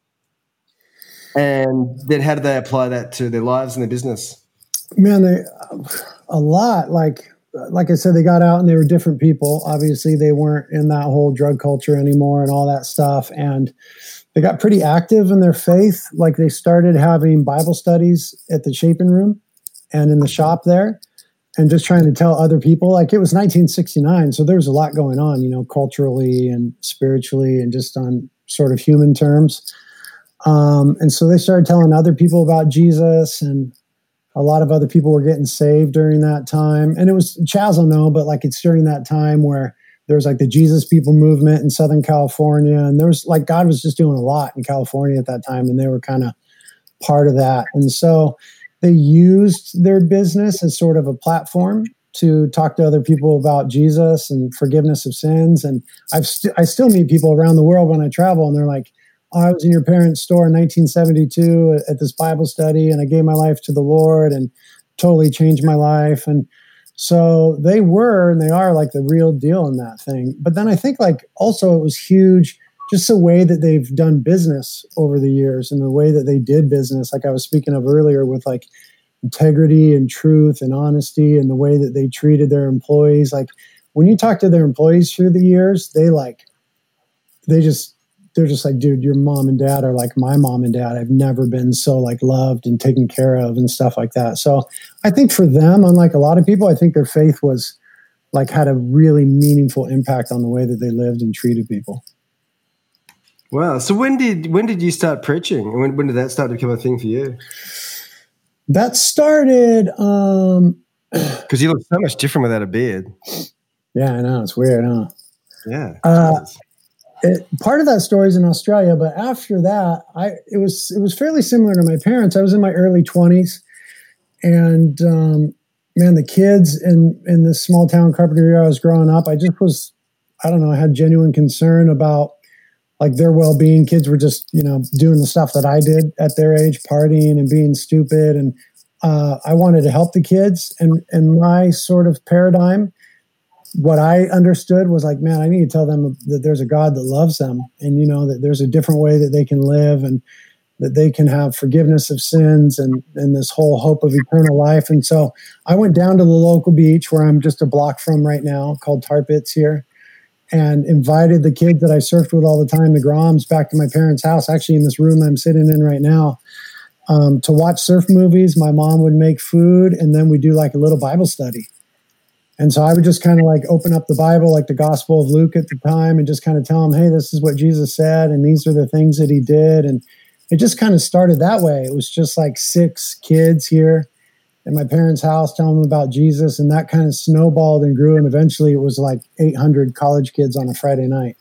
And then how did they apply that to their lives and their business? Man, they a lot. Like like I said, they got out and they were different people. Obviously, they weren't in that whole drug culture anymore and all that stuff. And they got pretty active in their faith. Like they started having Bible studies at the Chapin Room and in the shop there, and just trying to tell other people. Like it was nineteen sixty-nine, so there was a lot going on, you know, culturally and spiritually and just on sort of human terms. Um, and so they started telling other people about Jesus, and a lot of other people were getting saved during that time. And it was, Chaz will know, but like it's during that time where there was like the Jesus People movement in Southern California. And there was like, God was just doing a lot in California at that time, and they were kind of part of that. And so they used their business as sort of a platform to talk to other people about Jesus and forgiveness of sins. And I've st- I still meet people around the world when I travel, and they're like, oh, I was in your parents' store in nineteen seventy-two at this Bible study, and I gave my life to the Lord and totally changed my life. And so they were, and they are like the real deal in that thing. But then I think like also it was huge, just the way that they've done business over the years and the way that they did business. Like I was speaking of earlier with like integrity and truth and honesty and the way that they treated their employees. Like when you talk to their employees through the years, they like, they just they're just like, dude, your mom and dad are like my mom and dad. I've never been so like loved and taken care of and stuff like that. So I think for them, unlike a lot of people, I think their faith was like had a really meaningful impact on the way that they lived and treated people. Wow. So when did when did you start preaching? When when did that start to become a thing for you? That started um because you look so much different without a beard. Yeah, I know. It's weird, huh? Yeah. Uh, it, part of that story is in Australia, but after that, I it was it was fairly similar to my parents. I was in my early twenties, and um, man, the kids in in this small town Carpinteria I was growing up, I just was, I don't know, I had genuine concern about like their well-being. Kids were just, you know, doing the stuff that I did at their age, partying and being stupid. And uh, I wanted to help the kids. And, and my sort of paradigm, what I understood was like, man, I need to tell them that there's a God that loves them. And, you know, that there's a different way that they can live and that they can have forgiveness of sins and, and this whole hope of eternal life. And so I went down to the local beach where I'm just a block from right now, called Tar Pits here, and invited the kids that I surfed with all the time, the Groms, back to my parents' house, actually in this room I'm sitting in right now, um, to watch surf movies. My mom would make food, and then we do like a little Bible study. And so I would just kind of like open up the Bible, like the Gospel of Luke at the time, and just kind of tell them, hey, this is what Jesus said, and these are the things that he did. And it just kind of started that way. It was just like six kids here at my parents' house telling them about Jesus, and that kind of snowballed and grew, and eventually it was like eight hundred college kids on a Friday night.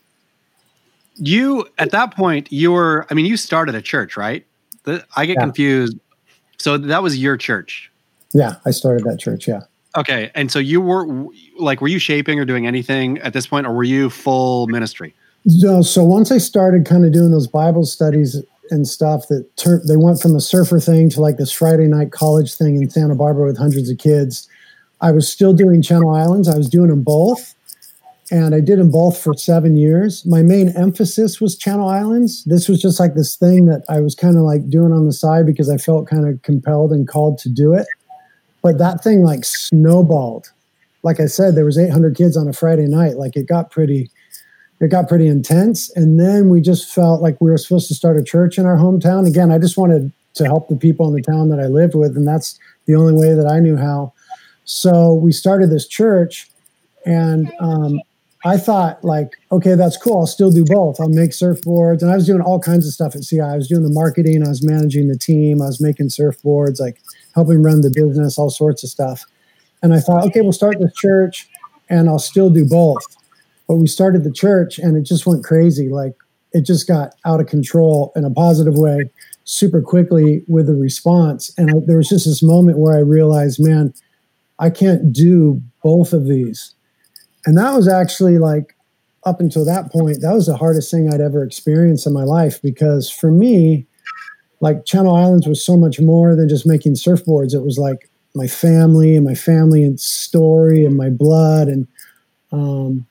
You, at that point, you were, I mean, you started a church, right? The, I get Yeah. confused. So that was your church? Yeah, I started that church, yeah. Okay, and so you were, like, were you shaping or doing anything at this point, or were you full ministry? So, so once I started kind of doing those Bible studies and stuff, that tur- they went from a surfer thing to like this Friday night college thing in Santa Barbara with hundreds of kids. I was still doing Channel Islands. I was doing them both, and I did them both for seven years. My main emphasis was Channel Islands. This was just like this thing that I was kind of like doing on the side because I felt kind of compelled and called to do it. But that thing like snowballed. Like I said, there was eight hundred kids on a Friday night. Like it got pretty It got pretty intense. And then we just felt like we were supposed to start a church in our hometown. Again, I just wanted to help the people in the town that I lived with, and that's the only way that I knew how. So we started this church, and um, I thought like, okay, that's cool. I'll still do both. I'll make surfboards. And I was doing all kinds of stuff at C I. I was doing the marketing. I was managing the team. I was making surfboards, like helping run the business, all sorts of stuff. And I thought, okay, we'll start this church, and I'll still do both. But we started the church, and it just went crazy. Like it just got out of control in a positive way super quickly with the response. And I, there was just this moment where I realized, man, I can't do both of these. And that was actually like, up until that point, that was the hardest thing I'd ever experienced in my life, because for me, like Channel Islands was so much more than just making surfboards. It was like my family and my family and story and my blood. And, um,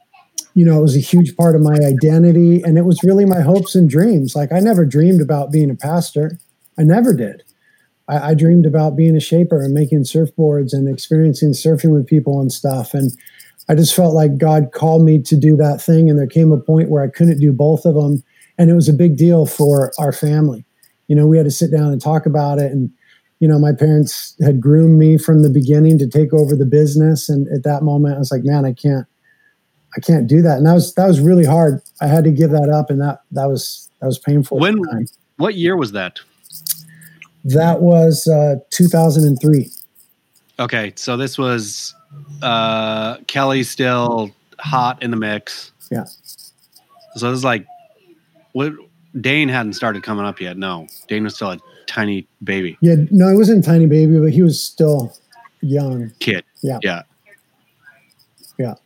you know, it was a huge part of my identity, and it was really my hopes and dreams. Like I never dreamed about being a pastor. I never did. I, I dreamed about being a shaper and making surfboards and experiencing surfing with people and stuff. And I just felt like God called me to do that thing. And there came a point where I couldn't do both of them. And it was a big deal for our family. You know, we had to sit down and talk about it. And, you know, my parents had groomed me from the beginning to take over the business. And at that moment, I was like, man, I can't. I can't do that. And that was, that was really hard. I had to give that up, and that, that was, that was painful. When, what year was that? That was uh, two thousand three. Okay. So this was uh, Kelly still hot in the mix. Yeah. So this is like, what, Dane hadn't started coming up yet. No, Dane was still a tiny baby. Yeah. No, he wasn't a tiny baby, but he was still young. Kid. Yeah. Yeah. Yeah.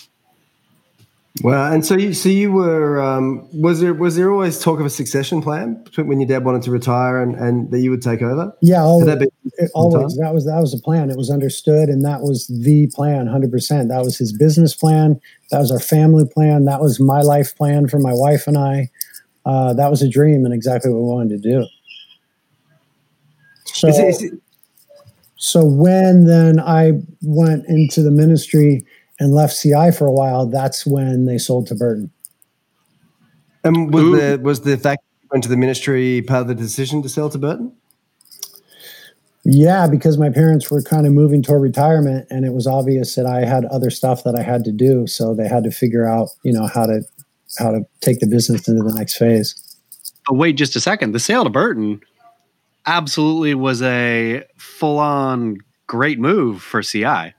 Wow. And so you, so you were, um, was there, was there always talk of a succession plan when your dad wanted to retire and, and that you would take over? Yeah. Always, Had that been it, always. That was, that was the plan. It was understood. And that was the plan, one hundred percent. That was his business plan. That was our family plan. That was my life plan for my wife and I. Uh, that was a dream and exactly what we wanted to do. So, is it, is it, so when then I went into the ministry and left C I for a while, that's when they sold to Burton. And was Ooh. the was the fact you went to the ministry part of the decision to sell to Burton? Yeah, because my parents were kind of moving toward retirement, and it was obvious that I had other stuff that I had to do. So they had to figure out, you know, how to how to take the business into the next phase. But wait just a second. The sale to Burton absolutely was a full-on great move for C I.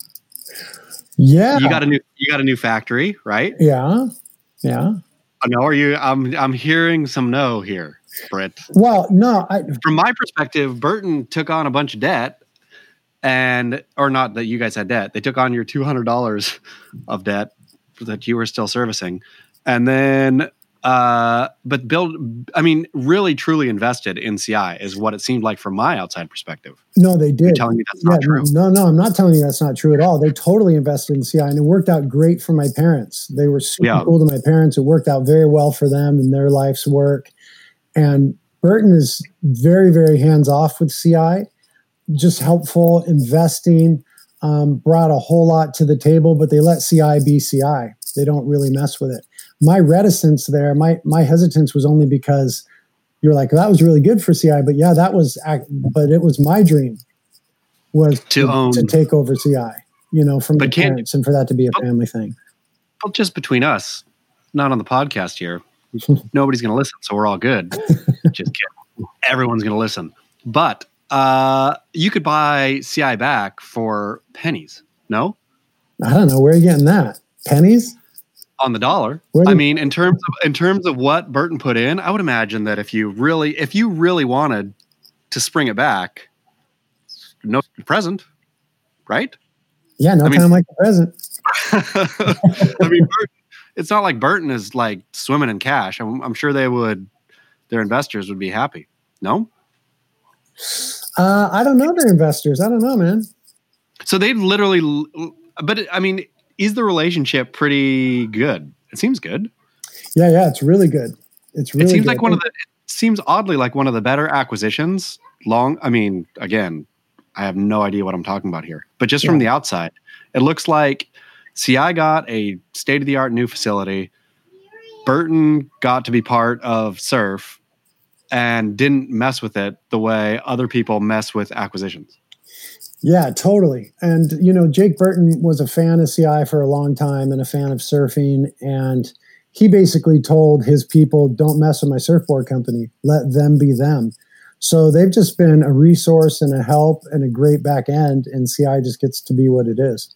Yeah, You got a new you got a new factory, right? yeah, yeah. Oh, no, are you? I'm I'm hearing some no here, Britt. Well, no, I, From my perspective, Burton took on a bunch of debt, and or not that you guys had debt. They took on your two hundred dollars of debt that you were still servicing, and then. Uh, but build, I mean, really truly invested in C I is what it seemed like from my outside perspective. no, they did. You're telling me that's not yeah, true. No, no, I'm not telling you that's not true at all. They totally invested in C I, and it worked out great for my parents. They were super Yeah. cool to my parents. It worked out very well for them and their life's work. And Burton is very, very hands off with C I, just helpful, investing, um, brought a whole lot to the table, but they let C I be C I. They don't really mess with it. My reticence there, my my hesitance was only because you're like, that was really good for C I, but yeah, that was, but it was my dream was To to, own- to take over C I, you know, from But my can't- parents, and for that to be a family thing. Well, just between us, not on the podcast here. Nobody's going to listen, so we're all good. Just kidding. Everyone's going to listen. But uh, you could buy C I back for pennies. No? I don't know, where are you getting that? Pennies? On the dollar. Where do I you- mean, in terms of in terms of what Burton put in, I would imagine that if you really if you really wanted to spring it back, no present, right? Yeah, no I mean- time like the present. I mean, Burton, it's not like Burton is like swimming in cash. I'm, I'm sure they would, their investors would be happy. No? Uh, I don't know their investors. I don't know, man. So they've literally, but I mean, is the relationship pretty good? It seems good. Yeah, yeah, it's really good. It's really it seems good. like one of the, it seems oddly like one of the better acquisitions. Long, I mean, again, I have no idea what I'm talking about here, but just from Yeah. the outside, it looks like C I got a state-of-the-art new facility. Burton got to be part of Surf and didn't mess with it the way other people mess with acquisitions. Yeah, totally. And, you know, Jake Burton was a fan of C I for a long time and a fan of surfing. And he basically told his people, don't mess with my surfboard company. Let them be them. So they've just been a resource and a help and a great back end. And C I just gets to be what it is.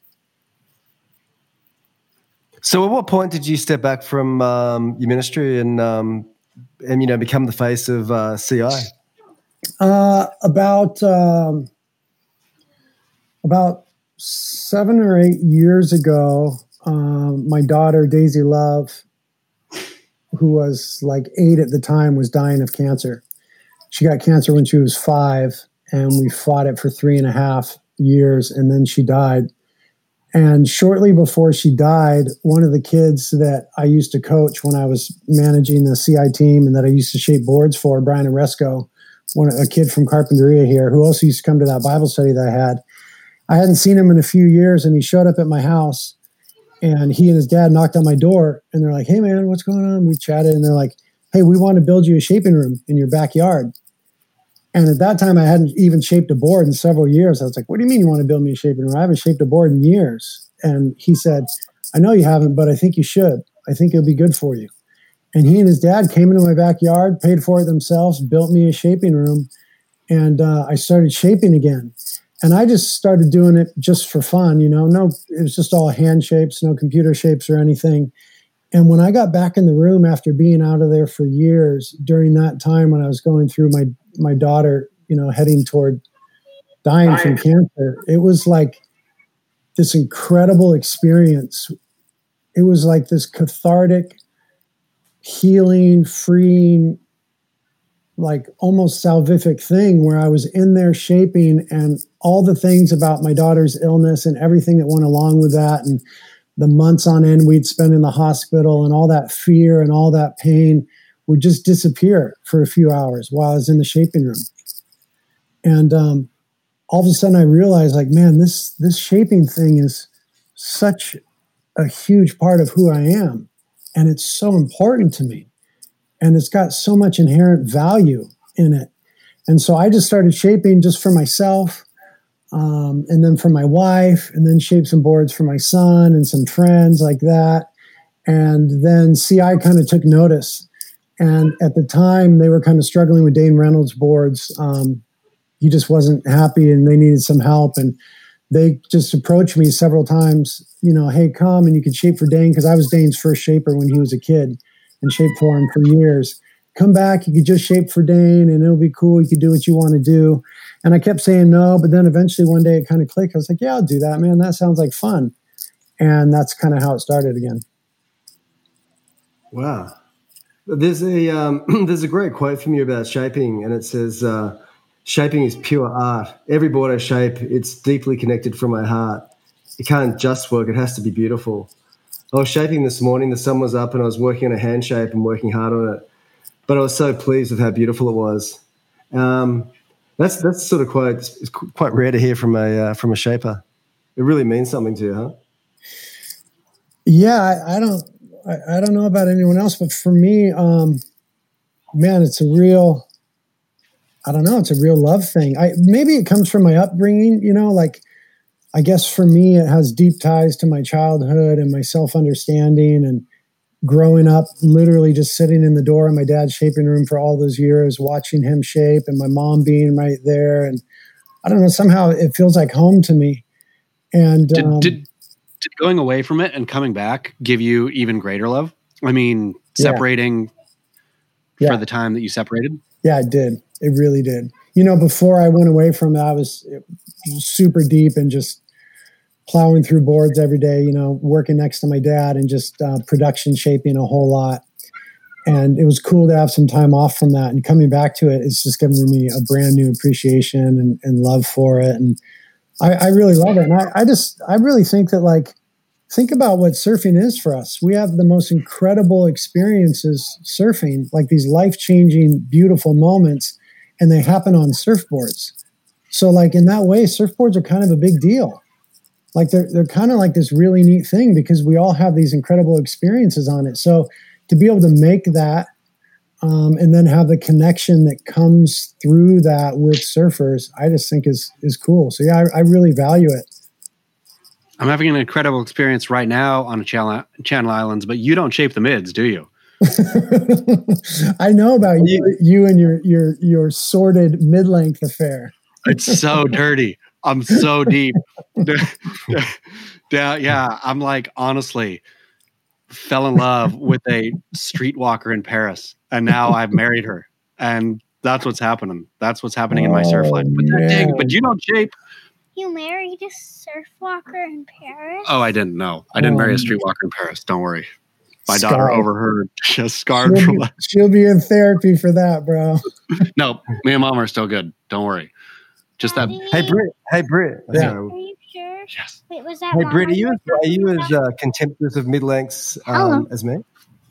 So, at what point did you step back from um, your ministry and um, and you know become the face of uh, C I? Uh, about um, about seven or eight years ago, um, my daughter Daisy Love, who was like eight at the time, was dying of cancer. She got cancer when she was five, and we fought it for three and a half years, and then she died. And shortly before she died, one of the kids that I used to coach when I was managing the C I team and that I used to shape boards for, Brian Oresco, one a kid from Carpinteria here, who also used to come to that Bible study that I had. I hadn't seen him in a few years, and he showed up at my house, and he and his dad knocked on my door, and they're like, "Hey, man, what's going on?" We chatted, and they're like, "Hey, we want to build you a shaping room in your backyard." And at that time, I hadn't even shaped a board in several years. I was like, "What do you mean you want to build me a shaping room? I haven't shaped a board in years." And he said, "I know you haven't, but I think you should. I think it'll be good for you." And he and his dad came into my backyard, paid for it themselves, built me a shaping room, and uh, I started shaping again. And I just started doing it just for fun, you know. No, it was just all hand shapes, no computer shapes or anything. And when I got back in the room after being out of there for years, during that time when I was going through my my daughter, you know, heading toward dying, dying. from cancer, it was like this incredible experience. It was like this cathartic, healing, freeing, like almost salvific thing where I was in there shaping, and all the things about my daughter's illness and everything that went along with that, and the months on end we'd spend in the hospital, and all that fear and all that pain would just disappear for a few hours while I was in the shaping room. And um, all of a sudden I realized, like, man, this this shaping thing is such a huge part of who I am. And it's so important to me. and it's got so much inherent value in it. And so I just started shaping just for myself, um, and then for my wife, and then shaped some boards for my son and some friends like that. And then C I kind of took notice. And at the time, they were kind of struggling with Dane Reynolds boards. Um, he just wasn't happy, and they needed some help. And they just approached me several times, you know, hey, come and you could shape for Dane, because I was Dane's first shaper when he was a kid and shaped for him for years. Come back, you could just shape for Dane and it'll be cool. You could do what you want to do. And I kept saying no, but then eventually one day it kind of clicked. I was like, yeah, I'll do that, man. That sounds like fun. And that's kind of how it started again. Wow. There's a um, there's a great quote from you about shaping, and it says, uh, shaping is pure art. Every board I shape, it's deeply connected from my heart. It can't just work, it has to be beautiful. I was shaping this morning, the sun was up, and I was working on a hand shape and working hard on it. But I was so pleased with how beautiful it was. Um, that's that's sort of quite it's quite rare to hear from a uh, from a shaper. It really means something to you, huh? Yeah, I, I don't I, I don't know about anyone else, but for me, um, man, it's a real I don't know, it's a real love thing. I maybe it comes from my upbringing, you know, like I guess for me it has deep ties to my childhood and my self-understanding and growing up, literally just sitting in the door in my dad's shaping room for all those years, watching him shape, and my mom being right there. And I don't know, somehow it feels like home to me. And did, um, did, did going away from it and coming back give you even greater love? I mean, separating yeah. for Yeah. the time that you separated? Yeah, it did. It really did. You know, before I went away from it, I was super deep and just plowing through boards every day, you know, working next to my dad and just uh, production shaping a whole lot. And it was cool to have some time off from that. And coming back to it, it's just given me a brand new appreciation and, and love for it. And I, I really love it. And I, I just, I really think that, like, think about what surfing is for us. We have the most incredible experiences surfing, like these life-changing, beautiful moments, and they happen on surfboards. So, like, in that way, surfboards are kind of a big deal. Like they're they're kind of like this really neat thing because we all have these incredible experiences on it. So to be able to make that um, and then have the connection that comes through that with surfers, I just think is is cool. So yeah, I, I really value it. I'm having an incredible experience right now on the Channel, Channel Islands, but you don't shape the mids, do you? I know about you, you and your your your sordid mid-length affair. It's so dirty. I'm so deep. yeah, yeah, I'm like, honestly, fell in love with a streetwalker in Paris, and now I've married her, and that's what's happening. That's what's happening in my surf life. But, dang, but you don't shape. You married a surf walker in Paris? Oh, I didn't know. I didn't marry a streetwalker in Paris. Don't worry. My scarred. daughter overheard. Just scarred she'll from be, that. She'll be in therapy for that, bro. No, me and mom are still good. Don't worry. Just that. Hey, Britt. Hey, Britt. Yeah. Are you sure? Yes. Wait, was that Hey, Mama Britt, are you, you are you as uh, contemptuous of mid-lengths um, as me?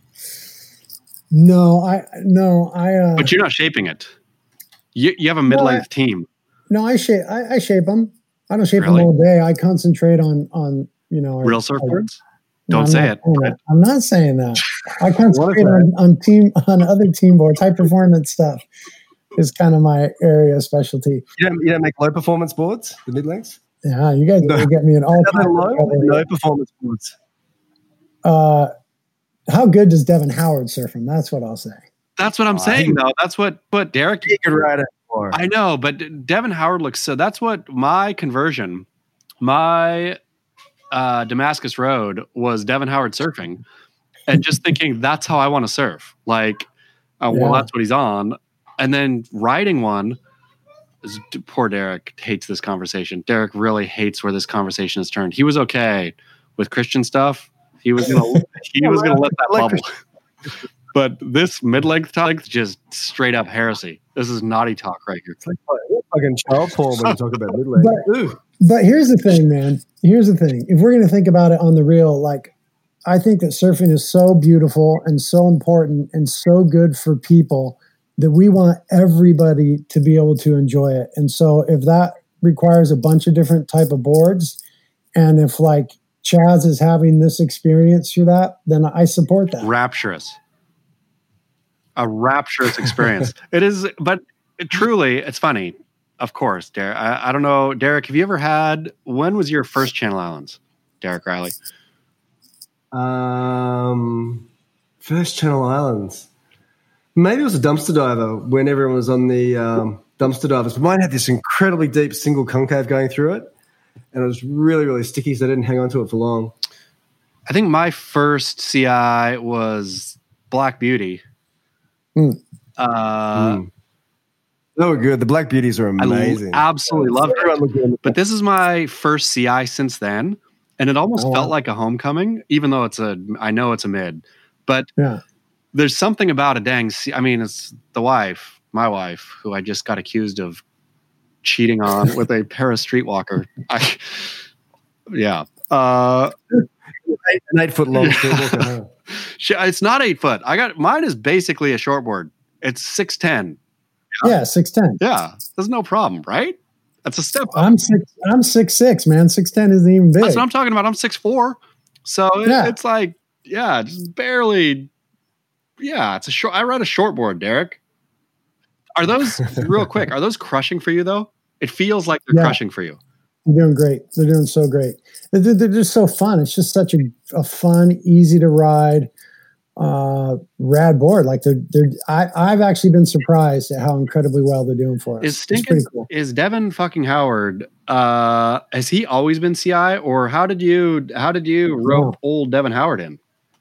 No, I no, I. Uh, but you're not shaping it. You you have a mid-length no, I, team. No, I shape. I, I shape them. I don't shape Really? them all day. I concentrate on on you know real surfboards. No, don't I'm say it. That. I'm not saying that. I concentrate on, on team on other team boards. High performance stuff is kind of my area of specialty. You don't, you don't make low performance boards, the mid lengths? Yeah, you guys no. get me an all low, low performance boards. Uh, how good does Devin Howard surf them? That's what I'll say. That's what I'm oh, saying, though. That's what. But Derek, he could ride it for. I know, but Devin Howard looks so. That's what my conversion, my uh, Damascus Road was Devin Howard surfing, and just thinking that's how I want to surf. Like, uh, yeah. well, that's what he's on. And then riding one, is, poor Derek hates this conversation. Derek really hates where this conversation has turned. He was okay with Christian stuff. He was gonna he was gonna let that bubble. But this mid-length talk is just straight up heresy. This is naughty talk right here. It's like fucking child porn when you talk about mid-length. But, but here's the thing, man. Here's the thing. If we're gonna think about it on the real, like, I think that surfing is so beautiful and so important and so good for people that we want everybody to be able to enjoy it. And so if that requires a bunch of different type of boards, and if like Chaz is having this experience through that, then I support that. Rapturous. a rapturous experience. It is, but it, truly, it's funny. Of course, Derek. I, I don't know, Derek. Have you ever had? When was your first Channel Islands, Derek Riley? Um, first Channel Islands. Maybe it was a dumpster diver when everyone was on the um, dumpster divers. But mine had this incredibly deep single concave going through it, and it was really, really sticky, so I didn't hang on to it for long. I think my first C I was Black Beauty. Mm. Uh, mm. They were good. The Black Beauties are amazing. I absolutely loved it. But this is my first C I since then, and it almost oh, felt wow. like a homecoming, even though it's a, I know it's a mid, but yeah. there's something about a dang C I. I mean, it's the wife, my wife, who I just got accused of cheating on with a Paris streetwalker. I, yeah. Uh, An eight foot long streetwalker. It's not eight foot. I got, mine is basically a shortboard. It's six ten. Yeah, yeah six ten. Yeah, there's no problem, right? That's a step up. I'm six. I'm six six, man. Six ten isn't even big. That's what I'm talking about. I'm six four, so it, yeah. it's like, yeah, just barely. Yeah, it's a short. I ride a shortboard, Derek. Are those real quick? Are those crushing for you though? It feels like they're yeah. crushing for you. They're doing great. They're doing so great. They're, they're just so fun. It's just such a, a fun, easy to ride, uh, rad board. Like they're they're. I, I've actually been surprised at how incredibly well they're doing for us. Is Stinkin', it's pretty cool. Is Devin fucking Howard? Uh, has he always been C I, or how did you how did you rope yeah. old Devin Howard in?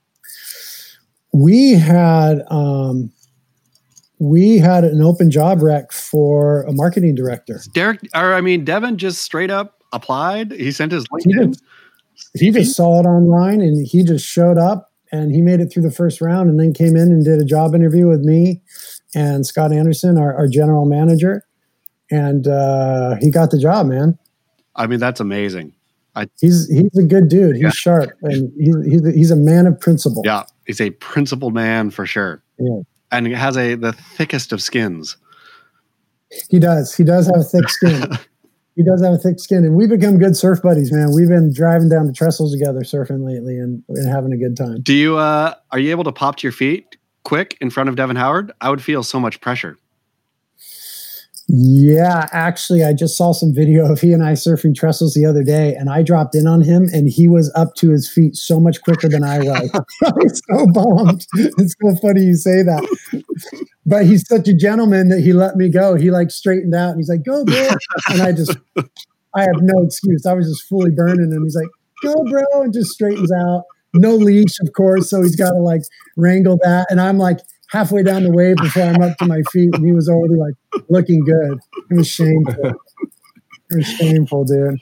We had um, we had an open job rec for a marketing director. Derek, or I mean, Devin just straight up applied. He sent his LinkedIn. He just, he just saw it online and he just showed up and he made it through the first round and then came in and did a job interview with me and Scott Anderson, our, our general manager, and uh, he got the job, man. I mean, that's amazing. I, he's he's a good dude. He's yeah. sharp and he's he's a, he's a man of principle. Yeah, he's a principled man for sure. Yeah. And he has a the thickest of skins. He does. He does have a thick skin. He does have a thick skin. And we've become good surf buddies, man. We've been driving down to Trestles together surfing lately and, and having a good time. Do you uh are you able to pop to your feet quick in front of Devin Howard? I would feel so much pressure. Yeah, actually, I just saw some video of he and I surfing Trestles the other day, and I dropped in on him, and he was up to his feet so much quicker than I was. I was so bummed. It's so funny you say that. But he's such a gentleman that he let me go. He like straightened out, and he's like, "Go, bro!" And I just, I have no excuse. I was just fully burning him. He's like, "Go, bro!" and just straightens out. No leash, of course, so he's got to like wrangle that, and I'm like halfway down the wave before I'm up to my feet, and he was already like looking good. It was shameful. It was shameful, dude.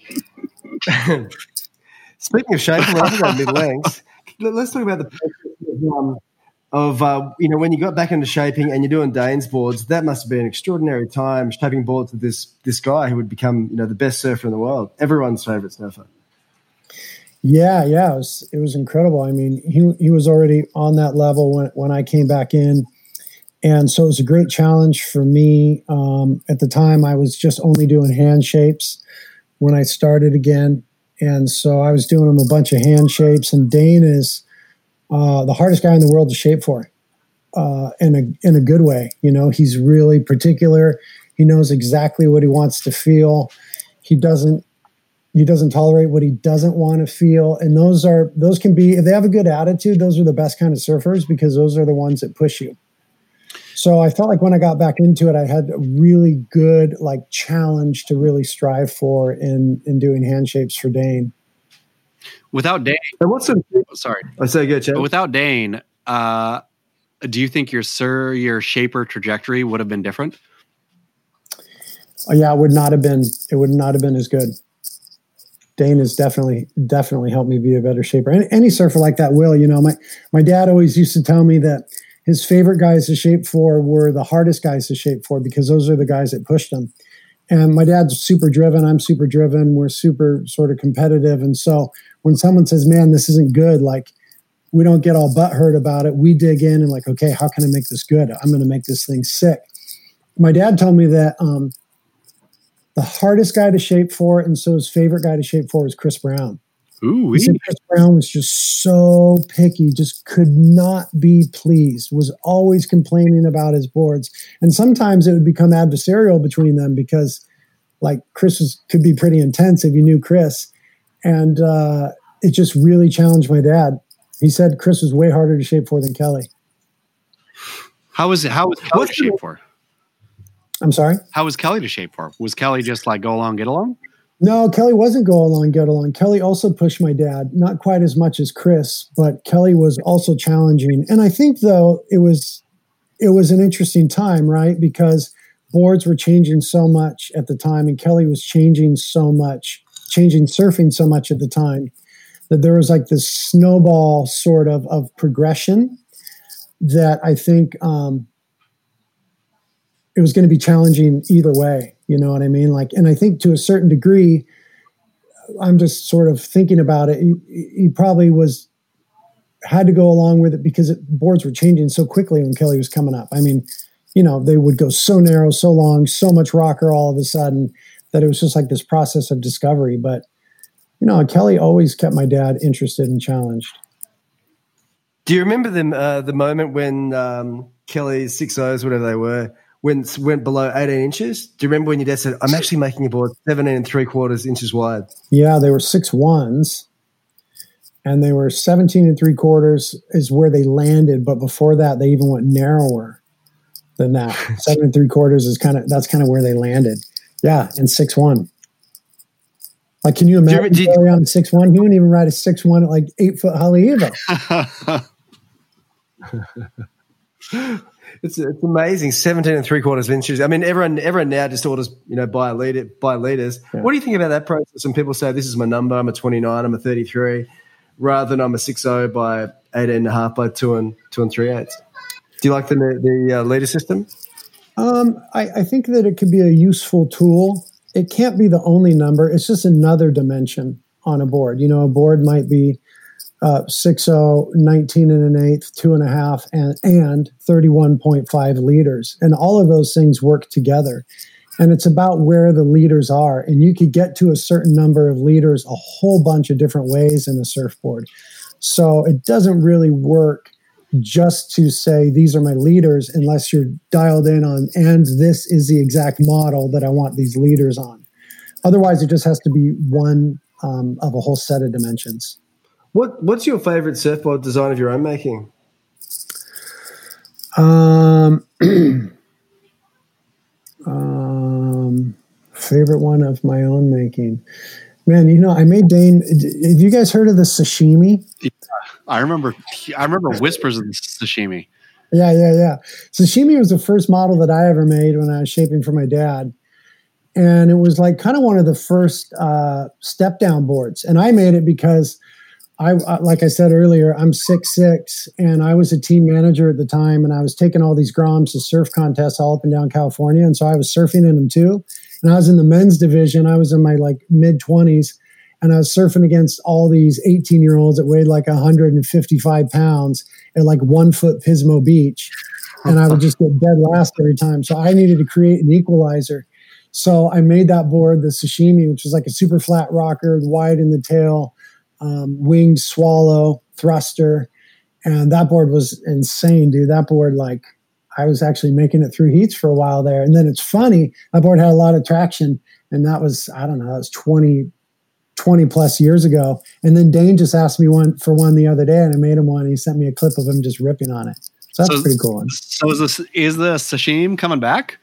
Speaking of shameful, about mid lengths. Let's talk about the um, of uh, you know when you got back into shaping and you're doing Dane's boards. That must have been an extraordinary time shaping boards with this this guy who would become you know the best surfer in the world, everyone's favorite surfer. Yeah, yeah, it was it was incredible. I mean, he he was already on that level when when I came back in, and so it was a great challenge for me. Um, at the time, I was just only doing hand shapes when I started again, and so I was doing him a bunch of hand shapes. And Dane is uh, the hardest guy in the world to shape for, uh, in a in a good way. You know, he's really particular. He knows exactly what he wants to feel. He doesn't. He doesn't tolerate what he doesn't want to feel. And those are, those can be, if they have a good attitude, those are the best kind of surfers because those are the ones that push you. So I felt like when I got back into it, I had a really good like challenge to really strive for in, in doing hand shapes for Dane. Without Dane. And what's the, oh, sorry. I say good, Chad. Without Dane, uh, do you think your sir, your shaper trajectory would have been different? Oh, yeah, it would not have been, it would not have been as good. Dane has definitely, definitely helped me be a better shaper. Any, any surfer like that will, you know, my, my dad always used to tell me that his favorite guys to shape for were the hardest guys to shape for because those are the guys that pushed him. And my dad's super driven. I'm super driven. We're super sort of competitive. And so when someone says, man, this isn't good, like we don't get all butthurt about it. We dig in and like, okay, how can I make this good? I'm going to make this thing sick. My dad told me that, um, the hardest guy to shape for, and so his favorite guy to shape for was Chris Brown. Ooh, He said Chris Brown was just so picky, just could not be pleased, was always complaining about his boards. And sometimes it would become adversarial between them because, like, Chris was, could be pretty intense if you knew Chris. And uh, it just really challenged my dad. He said Chris was way harder to shape for than Kelly. How was it? How was Kelly to shape for? I'm sorry? How was Kelly to shape for? Was Kelly just like go along, get along? No, Kelly wasn't go along, get along. Kelly also pushed my dad, not quite as much as Chris, but Kelly was also challenging. And I think, though, it was it was an interesting time, right? Because boards were changing so much at the time, and Kelly was changing so much, changing surfing so much at the time, that there was like this snowball sort of of progression that I think um, it was going to be challenging either way. You know what I mean? Like, and I think to a certain degree, I'm just sort of thinking about it. He, he probably was had to go along with it because it, boards were changing so quickly when Kelly was coming up. I mean, you know, they would go so narrow, so long, so much rocker all of a sudden that it was just like this process of discovery. But, you know, Kelly always kept my dad interested and challenged. Do you remember the uh, the moment when um, Kelly's six O's, whatever they were, went went below eighteen inches? Do you remember when your dad said, "I'm actually making a board seventeen and three quarters inches wide"? Yeah, they were six ones, and they were seventeen and three quarters is where they landed. But before that, they even went narrower than that. Seven and three quarters is kind of that's kind of where they landed. Yeah, and six one. Like, can you imagine you, Kelly on six one? He wouldn't even ride a six one at like eight foot Haleiwa. It's it's amazing, seventeen and three quarters inches. I mean, everyone everyone now just orders, you know, buy a leader, buy leaders. Yeah. What do you think about that process? Some people say this is my number. I'm a twenty-nine. I'm a thirty-three, rather than I'm a six oh by eighteen and a half by two and two and three eighths. Do you like the the uh, leader system? Um, I, I think that it could be a useful tool. It can't be the only number. It's just another dimension on a board. You know, a board might be Uh, six oh, nineteen and an eighth, two and a half, and, and thirty-one point five liters. And all of those things work together. And it's about where the liters are. And you could get to a certain number of liters a whole bunch of different ways in a surfboard. So it doesn't really work just to say, these are my liters, unless you're dialed in on, and this is the exact model that I want these liters on. Otherwise, it just has to be one um, of a whole set of dimensions. What What's your favorite surfboard design of your own making? Um, um, favorite one of my own making. Man, you know, I made Dane. Have you guys heard of the sashimi? Yeah, I remember. I remember whispers of the sashimi. Yeah, yeah, yeah. Sashimi was the first model that I ever made when I was shaping for my dad. And it was like kind of one of the first uh, step down boards. And I made it because I, like I said earlier, I'm six six, and I was a team manager at the time, and I was taking all these Groms to surf contests all up and down California, and so I was surfing in them too. And I was in the men's division. I was in my like mid twenties, and I was surfing against all these eighteen year olds that weighed like one hundred fifty-five pounds at like one foot Pismo Beach, and I would just get dead last every time. So I needed to create an equalizer. So I made that board, the Sashimi, which was like a super flat rocker, wide in the tail. Um, winged swallow thruster, and that board was insane, dude. That board, like, I was actually making it through heats for a while there. And then it's funny, that board had a lot of traction, and that was, I don't know, that was twenty, twenty plus years ago. And then Dane just asked me one for one the other day, and I made him one. And he sent me a clip of him just ripping on it. So that's so, pretty cool. So is this is the sashimi coming back?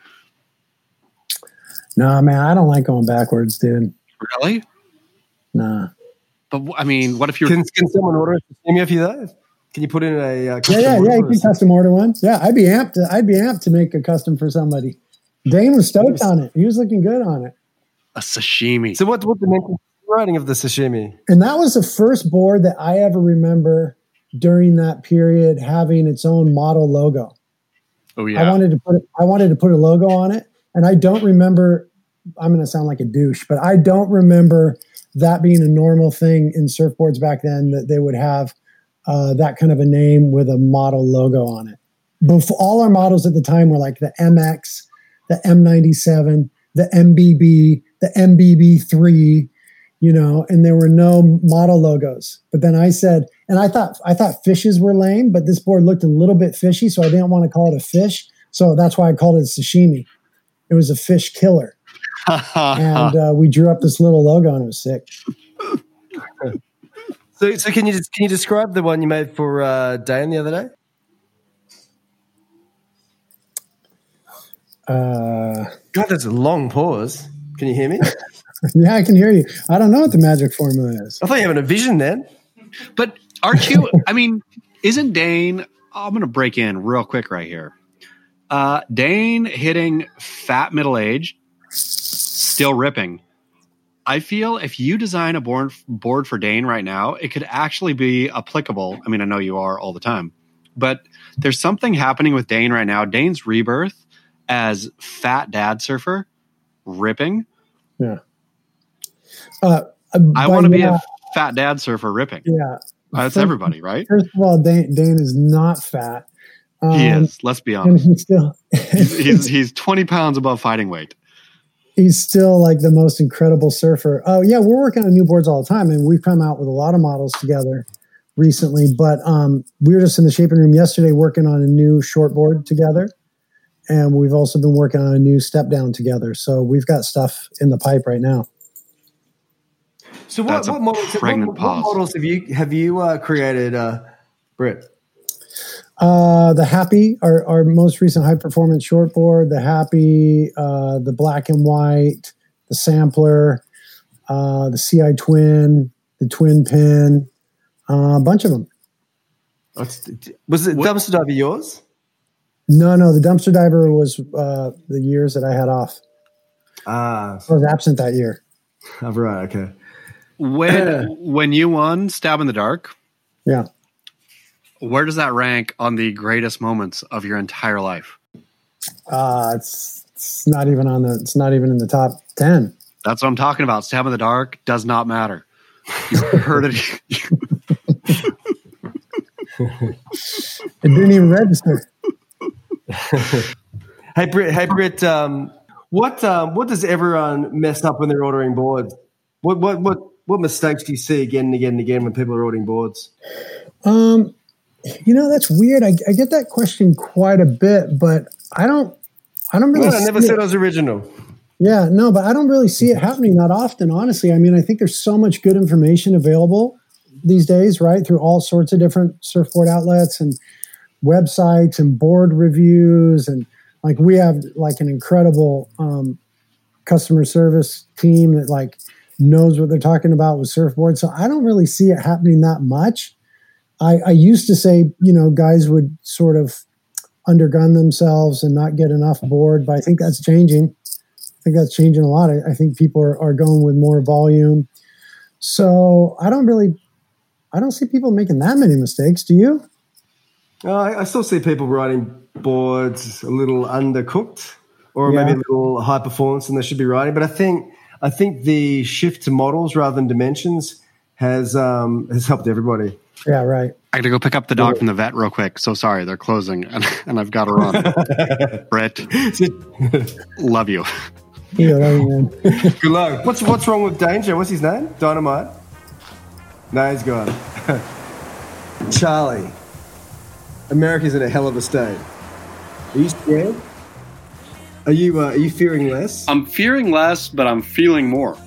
No, man, I don't like going backwards, dude. Really? Nah. But I mean, what if you're? Can, can someone order a sashimi off you though? Can you put in a uh, yeah, yeah, yeah? You can custom order one. Yeah, I'd be amped. To, I'd be amped to make a custom for somebody. Dane was stoked on it. He was looking good on it. A sashimi. So what? What dimension writing of the sashimi? And that was the first board that I ever remember during that period having its own model logo. Oh yeah. I wanted to put. I wanted to put a logo on it, and I don't remember. I'm going to sound like a douche, but I don't remember that being a normal thing in surfboards back then, that they would have uh, that kind of a name with a model logo on it. Before, all our models at the time were like the M X, the M ninety-seven, the M B B, the M B B three, you know, and there were no model logos. But then I said, and I thought I thought fishes were lame, but this board looked a little bit fishy, so I didn't want to call it a fish. So that's why I called it sashimi. It was a fish killer. and uh, we drew up this little logo, and it was sick. so, so can you just, can you describe the one you made for uh, Dane the other day? Uh, God, that's a long pause. Can you hear me? Yeah, I can hear you. I don't know what the magic formula is. I thought you were having a vision then. But aren't you? I mean, isn't Dane? I'm going to break in real quick right here. Uh, Dane hitting fat middle age, still ripping. I feel if you design a board board for Dane right now, it could actually be applicable. I mean, I know you are all the time, but there's something happening with Dane right now. Dane's rebirth as fat dad surfer, ripping. Yeah. Uh, I want to be yeah, a fat dad surfer ripping. Yeah. That's first, everybody, right? First of all, Dane, Dane is not fat. Um, he is. Let's be and honest. he's still he's, he's he's twenty pounds above fighting weight. He's still like the most incredible surfer. Oh yeah, we're working on new boards all the time, and we've come out with a lot of models together recently. But um, we were just in the shaping room yesterday working on a new short board together, and we've also been working on a new step down together. So we've got stuff in the pipe right now. So what, what models? What, what models have you have you uh, created, uh, Britt? Uh, the Happy, our, our most recent high performance shortboard, the Happy, uh, the black and white, the Sampler, uh, the C I Twin, the Twin Pin, uh, a bunch of them. Was it Dumpster Diver yours? No, no, the Dumpster Diver was uh, the years that I had off. Ah, I was absent that year. Oh, right, okay. When when you won Stab in the Dark, yeah. Where does that rank on the greatest moments of your entire life? Uh, it's it's not even on the it's not even in the top ten. That's what I'm talking about. Stab in the Dark does not matter. You heard it. It didn't even register. Hey Britt, hey Britt, um, what um, what does everyone mess up when they're ordering boards? What what what what mistakes do you see again and again and again when people are ordering boards? Um. You know, that's weird. I, I get that question quite a bit, but I don't. I don't really. No, I never said it was original. Yeah, no, but I don't really see it happening that often. Honestly, I mean, I think there's so much good information available these days, right, through all sorts of different surfboard outlets and websites and board reviews, and like we have like an incredible um, customer service team that like knows what they're talking about with surfboards. So I don't really see it happening that much. I, I used to say, you know, guys would sort of undergun themselves and not get enough board, but I think that's changing. I think that's changing a lot. I, I think people are, are going with more volume. So I don't really, I don't see people making that many mistakes. Do you? Uh, I, I still see people riding boards a little undercooked or Yeah. maybe a little high performance than they should be riding. But I think I think the shift to models rather than dimensions has um, has helped everybody. Yeah, right. I got to go pick up the dog from the vet real quick. So sorry, they're closing, and, and I've got to run. Brett, love you. Yeah, right, man. Good luck. What's what's wrong with Danger? What's his name? Dynamite? No, he's gone. Charlie. America's in a hell of a state. Are you scared? Are you uh, are you fearing less? I'm fearing less, but I'm feeling more.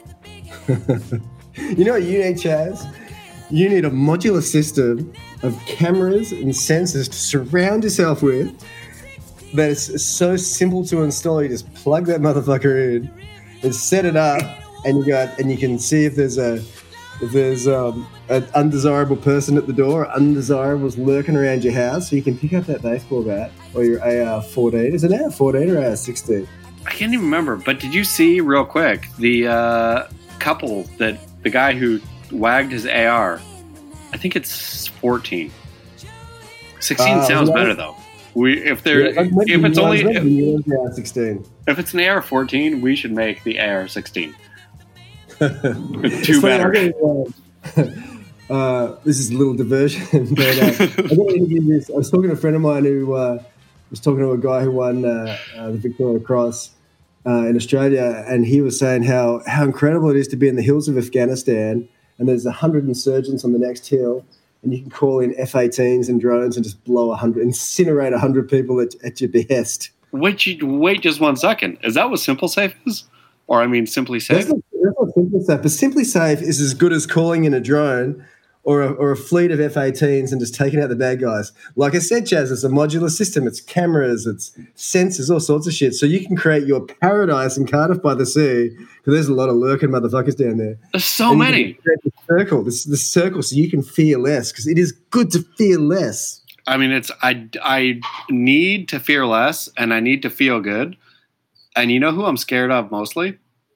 You know what you need, Chaz? You need a modular system of cameras and sensors to surround yourself with that is so simple to install. You just plug that motherfucker in and set it up, and you got and you can see if there's a if there's um, an undesirable person at the door, undesirables lurking around your house, so you can pick up that baseball bat or your A R fourteen. Is it A R fourteen or A R sixteen? I can't even remember, but did you see real quick the uh, couple that the guy who wagged his A R? I think it's fourteen. sixteen Uh, sounds well, better though. We if there Yeah, if it's only if, if, A R sixteen. if it's an A R fourteen, we should make the A R sixteen. It's two It's funny, better. I'm gonna, uh, uh, this is a little diversion, but uh, I, gotta interview this. I was talking to a friend of mine who uh, was talking to a guy who won uh, uh, the Victoria Cross, uh, in Australia, and he was saying how how incredible it is to be in the hills of Afghanistan, and there's a hundred insurgents on the next hill, and you can call in F eighteens and drones and just blow a hundred, incinerate a hundred people at, at your behest. Wait, you, wait just one second. Is that what Simple Safe is? Or I mean, Simply Safe? That's not, that's not Simply Safe, but Simply Safe is as good as calling in a drone or a, or a fleet of F eighteens and just taking out the bad guys. Like I said, Chaz, it's a modular system. It's cameras, it's sensors, all sorts of shit. So you can create your paradise in Cardiff by the Sea, because there's a lot of lurking motherfuckers down there. There's so and many. This circle, this, this circle, so you can fear less, because it is good to fear less. I mean, it's I, I need to fear less, and I need to feel good. And you know who I'm scared of mostly?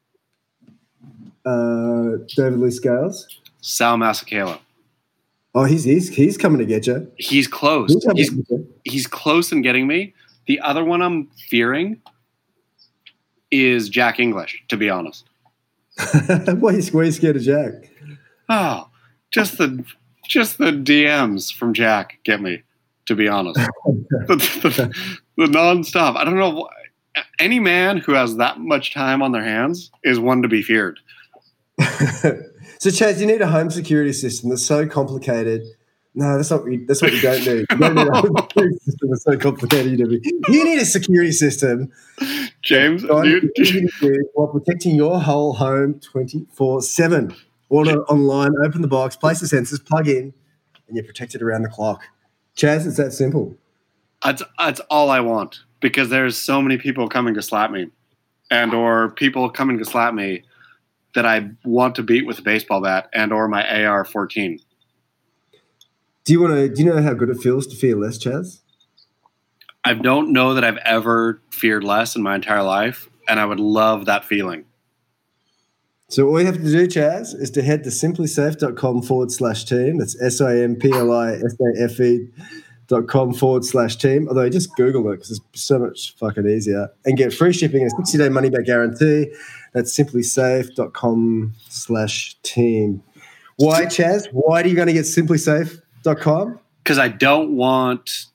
Uh, David Lee Scales. Sal Masekela. Oh, he's he's he's coming to get you. He's close. He's, he's, he's close in getting me. The other one I'm fearing is Jack English, to be honest. Why are you, why are you scared of Jack? Oh, just the just the D Ms from Jack get me, to be honest. the, the, the nonstop. I don't know. Any man who has that much time on their hands is one to be feared. So, Chaz, you need a home security system that's so complicated. No, that's not what you, that's what you don't need. You don't need a home security system that's so complicated. You, you need a security system, James, dude. while protecting your whole home twenty-four seven. Order online, open the box, place the sensors, plug in, and you're protected around the clock. Chaz, it's that simple. That's, that's all I want, because there's so many people coming to slap me, and or people coming to slap me that I want to beat with a baseball bat and or my A R fourteen. Do you want to? Do you know how good it feels to fear less, Chaz? I don't know that I've ever feared less in my entire life, and I would love that feeling. So all you have to do, Chaz, is to head to simplysafe.com forward slash team. That's S-I-M-P-L-I-S-A-F-E dot com forward slash team. Although just Google it because it's so much fucking easier. And get free shipping and a sixty-day money-back guarantee. That's simplysafe.com slash team. Why, Chaz? Why are you going to get simplysafe dot com? Because I don't want...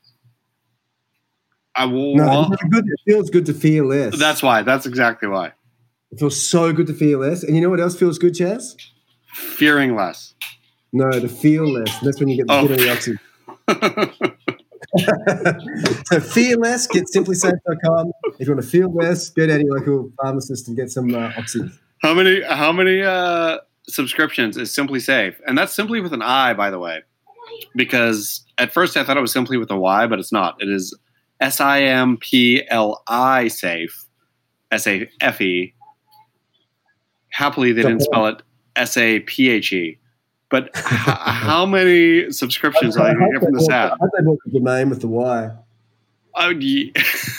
I will no, want... Good, it feels good to fear less. That's why. That's exactly why. It feels so good to fear less. And you know what else feels good, Chaz? Fearing less. No, to feel less. That's when you get the oh. good on the oxygen. So fear less, get simplysafe dot com. If you want to feel less, go down to your local pharmacist and get some uh, oxy. How many how many uh, subscriptions is Simply Safe? And that's simply with an I, by the way. Because at first I thought it was simply with a Y, but it's not. It is S I M P L I Safe, S A F E. Happily, they didn't spell it S A P H E. But h- how many subscriptions are you get from this app? I think they bought the domain with the Y. Oh, yeah.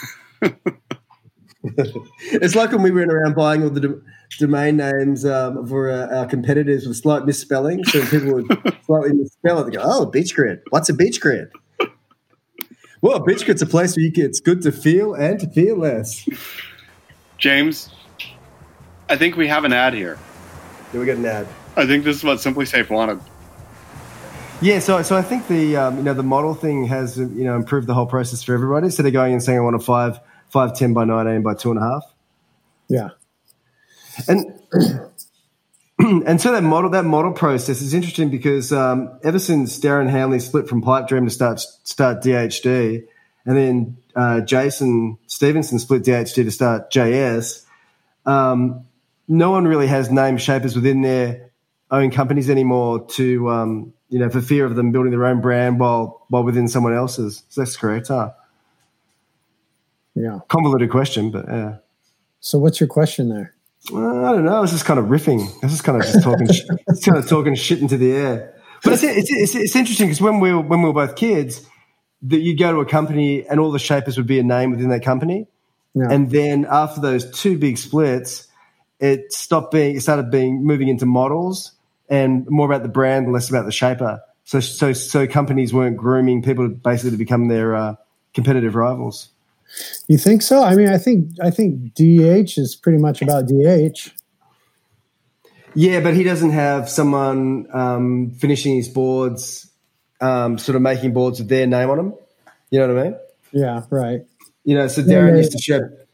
It's like when we went around buying all the do- domain names um, for uh, our competitors with slight misspelling. So people would slightly misspell it. They go, oh, beach grid. What's a beach grid? Well, a beach grid's a place where you get, it's good to feel and to feel less. James, I think we have an ad here. Yeah, we got an ad. I think this is what Simply Safe wanted. Yeah, so so I think the um, you know the model thing has you know improved the whole process for everybody. So they're going and saying I want a five five ten by nineteen by two and a half. Yeah, and and so that model that model process is interesting because um, ever since Darren Hanley split from Pipe Dream to start start D H D, and then uh, Jason Stevenson split D H D to start J S, um, no one really has named shapers within their own companies anymore to, um, you know, for fear of them building their own brand while while within someone else's. So that's correct, huh? Yeah. Convoluted question, but yeah. So what's your question there? Uh, I don't know. I was just kind of riffing. I was just kind of just talking, sh- just kind of talking shit into the air. But it's it's it's, it's interesting because when we were, when we were both kids, that you go to a company and all the shapers would be a name within that company, yeah. And then after those two big splits, it stopped being. It started being moving into models. And more about the brand, less about the shaper. So, so, so companies weren't grooming people basically to become their uh, competitive rivals. You think so? I mean, I think I think D H is pretty much about D H. Yeah, but he doesn't have someone um, finishing his boards, um, sort of making boards with their name on them. You know what I mean? Yeah, right. You know, so Darren yeah, used to show.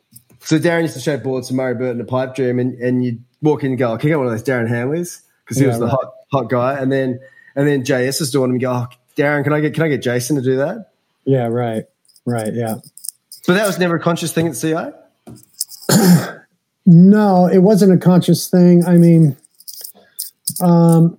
So Darren used to shape boards for Murray Burton and Pipe Dream, and, and you'd walk in and go, oh, can I get one of those Darren Hanleys? Because he Yeah, was the right. hot hot guy. And then and then J S is doing them and go, oh, Darren, can I get can I get Jason to do that? Yeah, right, right, yeah. But that was never a conscious thing at C I? No, it wasn't a conscious thing. I mean, um,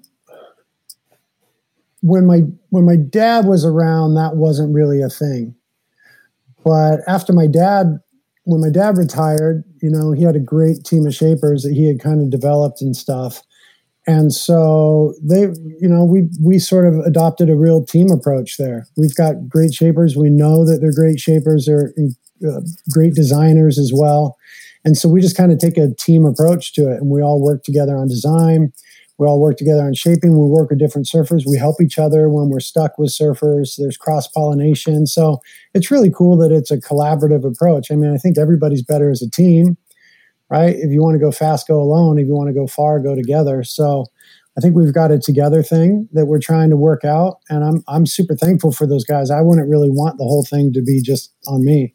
when my when my dad was around, that wasn't really a thing. But after my dad, when my dad retired, you know, he had a great team of shapers that he had kind of developed and stuff. And so they, you know, we we sort of adopted a real team approach there. We've got great shapers. We know that they're great shapers. They're uh, great designers as well. And so we just kind of take a team approach to it, and we all work together on design. We all work together on shaping. We work with different surfers. We help each other when we're stuck with surfers. There's cross-pollination. So it's really cool that it's a collaborative approach. I mean, I think everybody's better as a team, right? If you want to go fast, go alone. If you want to go far, go together. So I think we've got a together thing that we're trying to work out, and I'm I'm super thankful for those guys. I wouldn't really want the whole thing to be just on me.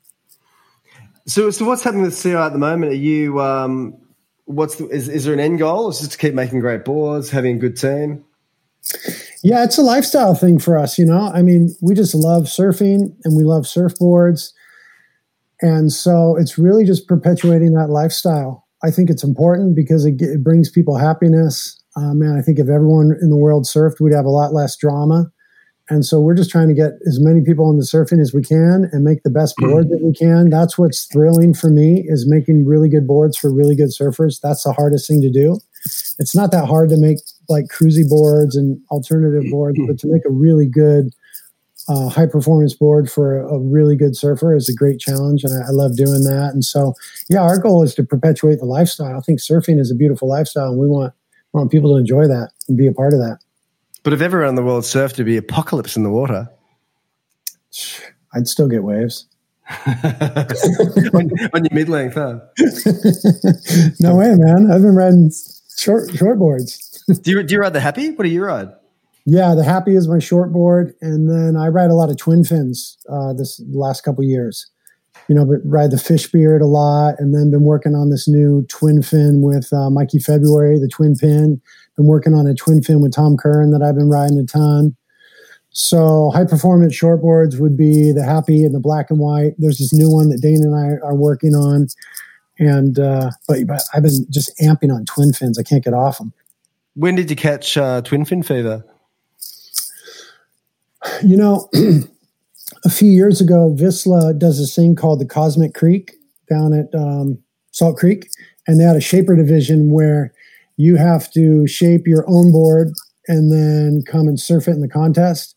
So so what's happening with C I at the moment? Are you um what's the, is is there an end goal? Is just to keep making great boards, having a good team? Yeah, it's a lifestyle thing for us, you know. I mean, we just love surfing and we love surfboards. And so it's really just perpetuating that lifestyle. I think it's important because it, it brings people happiness. Uh, man, I think if everyone in the world surfed, we'd have a lot less drama. And so we're just trying to get as many people into surfing as we can and make the best board that we can. That's what's thrilling for me, is making really good boards for really good surfers. That's the hardest thing to do. It's not that hard to make like cruisy boards and alternative boards, but to make a really good uh, high performance board for a, a really good surfer is a great challenge. And I, I love doing that. And so, yeah, our goal is to perpetuate the lifestyle. I think surfing is a beautiful lifestyle, and we want, we want people to enjoy that and be a part of that. But if everyone in the world surfed, it'd be apocalypse in the water. I'd still get waves. on, on your mid-length, huh? No way, man. I've been riding short short boards. do you do you ride the Happy? What do you ride? Yeah, the Happy is my short board, and then I ride a lot of twin fins uh, this last couple of years. You know, but ride the Fish Beard a lot, and then been working on this new twin fin with uh, Mikey February, the twin pin. Been working on a twin fin with Tom Curran that I've been riding a ton. So high performance shortboards would be the Happy and the black and white. There's this new one that Dane and I are working on, and uh, but, but I've been just amping on twin fins. I can't get off them. When did you catch uh, twin fin fever? You know, a few years ago, Vissla does this thing called the Cosmic Creek down at um, Salt Creek, and they had a shaper division where you have to shape your own board and then come and surf it in the contest.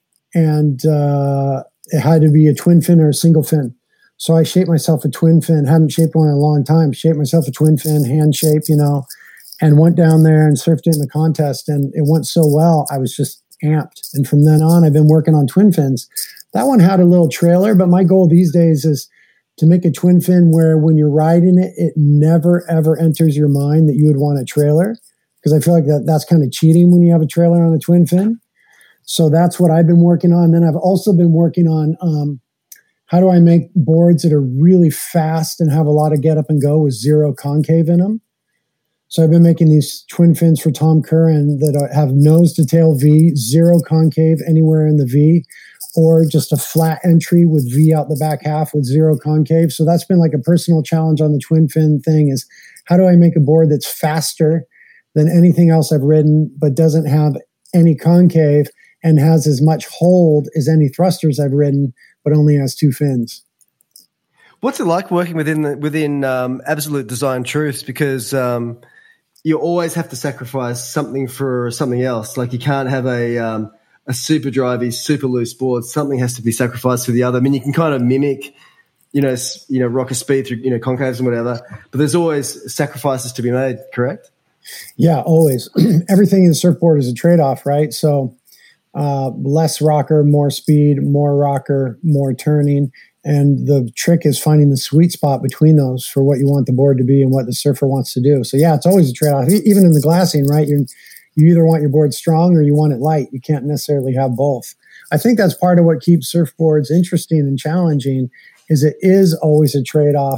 And uh, it had to be a twin fin or a single fin. So I shaped myself a twin fin, hadn't shaped one in a long time, shaped myself a twin fin, hand shape, you know, and went down there and surfed it in the contest. And it went so well, I was just amped. And from then on, I've been working on twin fins. That one had a little trailer, but my goal these days is to make a twin fin where when you're riding it, it never, ever enters your mind that you would want a trailer, because I feel like that that's kind of cheating when you have a trailer on a twin fin. So that's what I've been working on. Then I've also been working on um, how do I make boards that are really fast and have a lot of get up and go with zero concave in them. So I've been making these twin fins for Tom Curran that are, have nose to tail V, zero concave anywhere in the V, or just a flat entry with V out the back half with zero concave. So that's been like a personal challenge on the twin fin thing, is how do I make a board that's faster than anything else I've ridden, but doesn't have any concave and has as much hold as any thrusters I've ridden, but only has two fins. What's it like working within the, within um, Absolute Design Truths? Because um, you always have to sacrifice something for something else. Like you can't have a um, a super drivey, super loose board. Something has to be sacrificed for the other. I mean, you can kind of mimic, you know, you know, rocker speed through, you know, concaves and whatever, but there's always sacrifices to be made, correct? Yeah, always. Everything in the surfboard is a trade-off, right? So uh, less rocker, more speed, more rocker, more turning. And the trick is finding the sweet spot between those for what you want the board to be and what the surfer wants to do. So yeah, it's always a trade-off. Even in the glassing, right? You're, you either want your board strong or you want it light. You can't necessarily have both. I think that's part of what keeps surfboards interesting and challenging, is it is always a trade-off.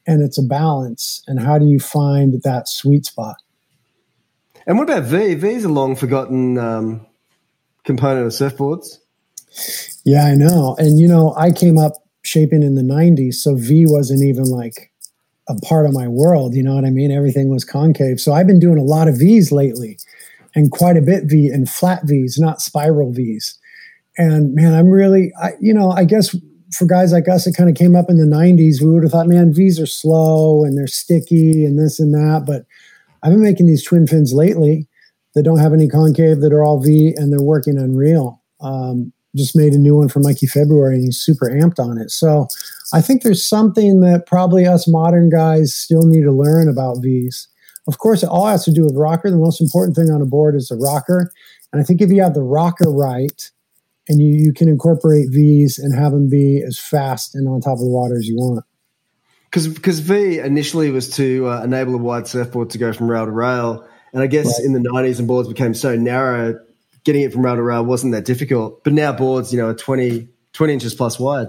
and it's a balance. And how do you find that sweet spot? And what about V? V is a long forgotten um, component of surfboards. Yeah, I know. And, you know, I came up shaping in the nineties, so V wasn't even like a part of my world. You know what I mean? Everything was concave. So I've been doing a lot of V's lately, and quite a bit V and flat V's, not spiral V's. And man, I'm really, I, you know, I guess for guys like us that kind of came up in the nineties, we would have thought, man, V's are slow and they're sticky and this and that. But I've been making these twin fins lately that don't have any concave, that are all V, and they're working unreal. Um, just made a new one for Mikey February, and he's super amped on it. So I think there's something that probably us modern guys still need to learn about V's. Of course, it all has to do with rocker. The most important thing on a board is the rocker. And I think if you have the rocker right, and you, you can incorporate V's and have them be as fast and on top of the water as you want. Because V initially was to uh, enable a wide surfboard to go from rail to rail. And I guess right. in the nineties, and boards became so narrow, getting it from rail to rail wasn't that difficult. But now boards, you know, are twenty, twenty inches plus wide.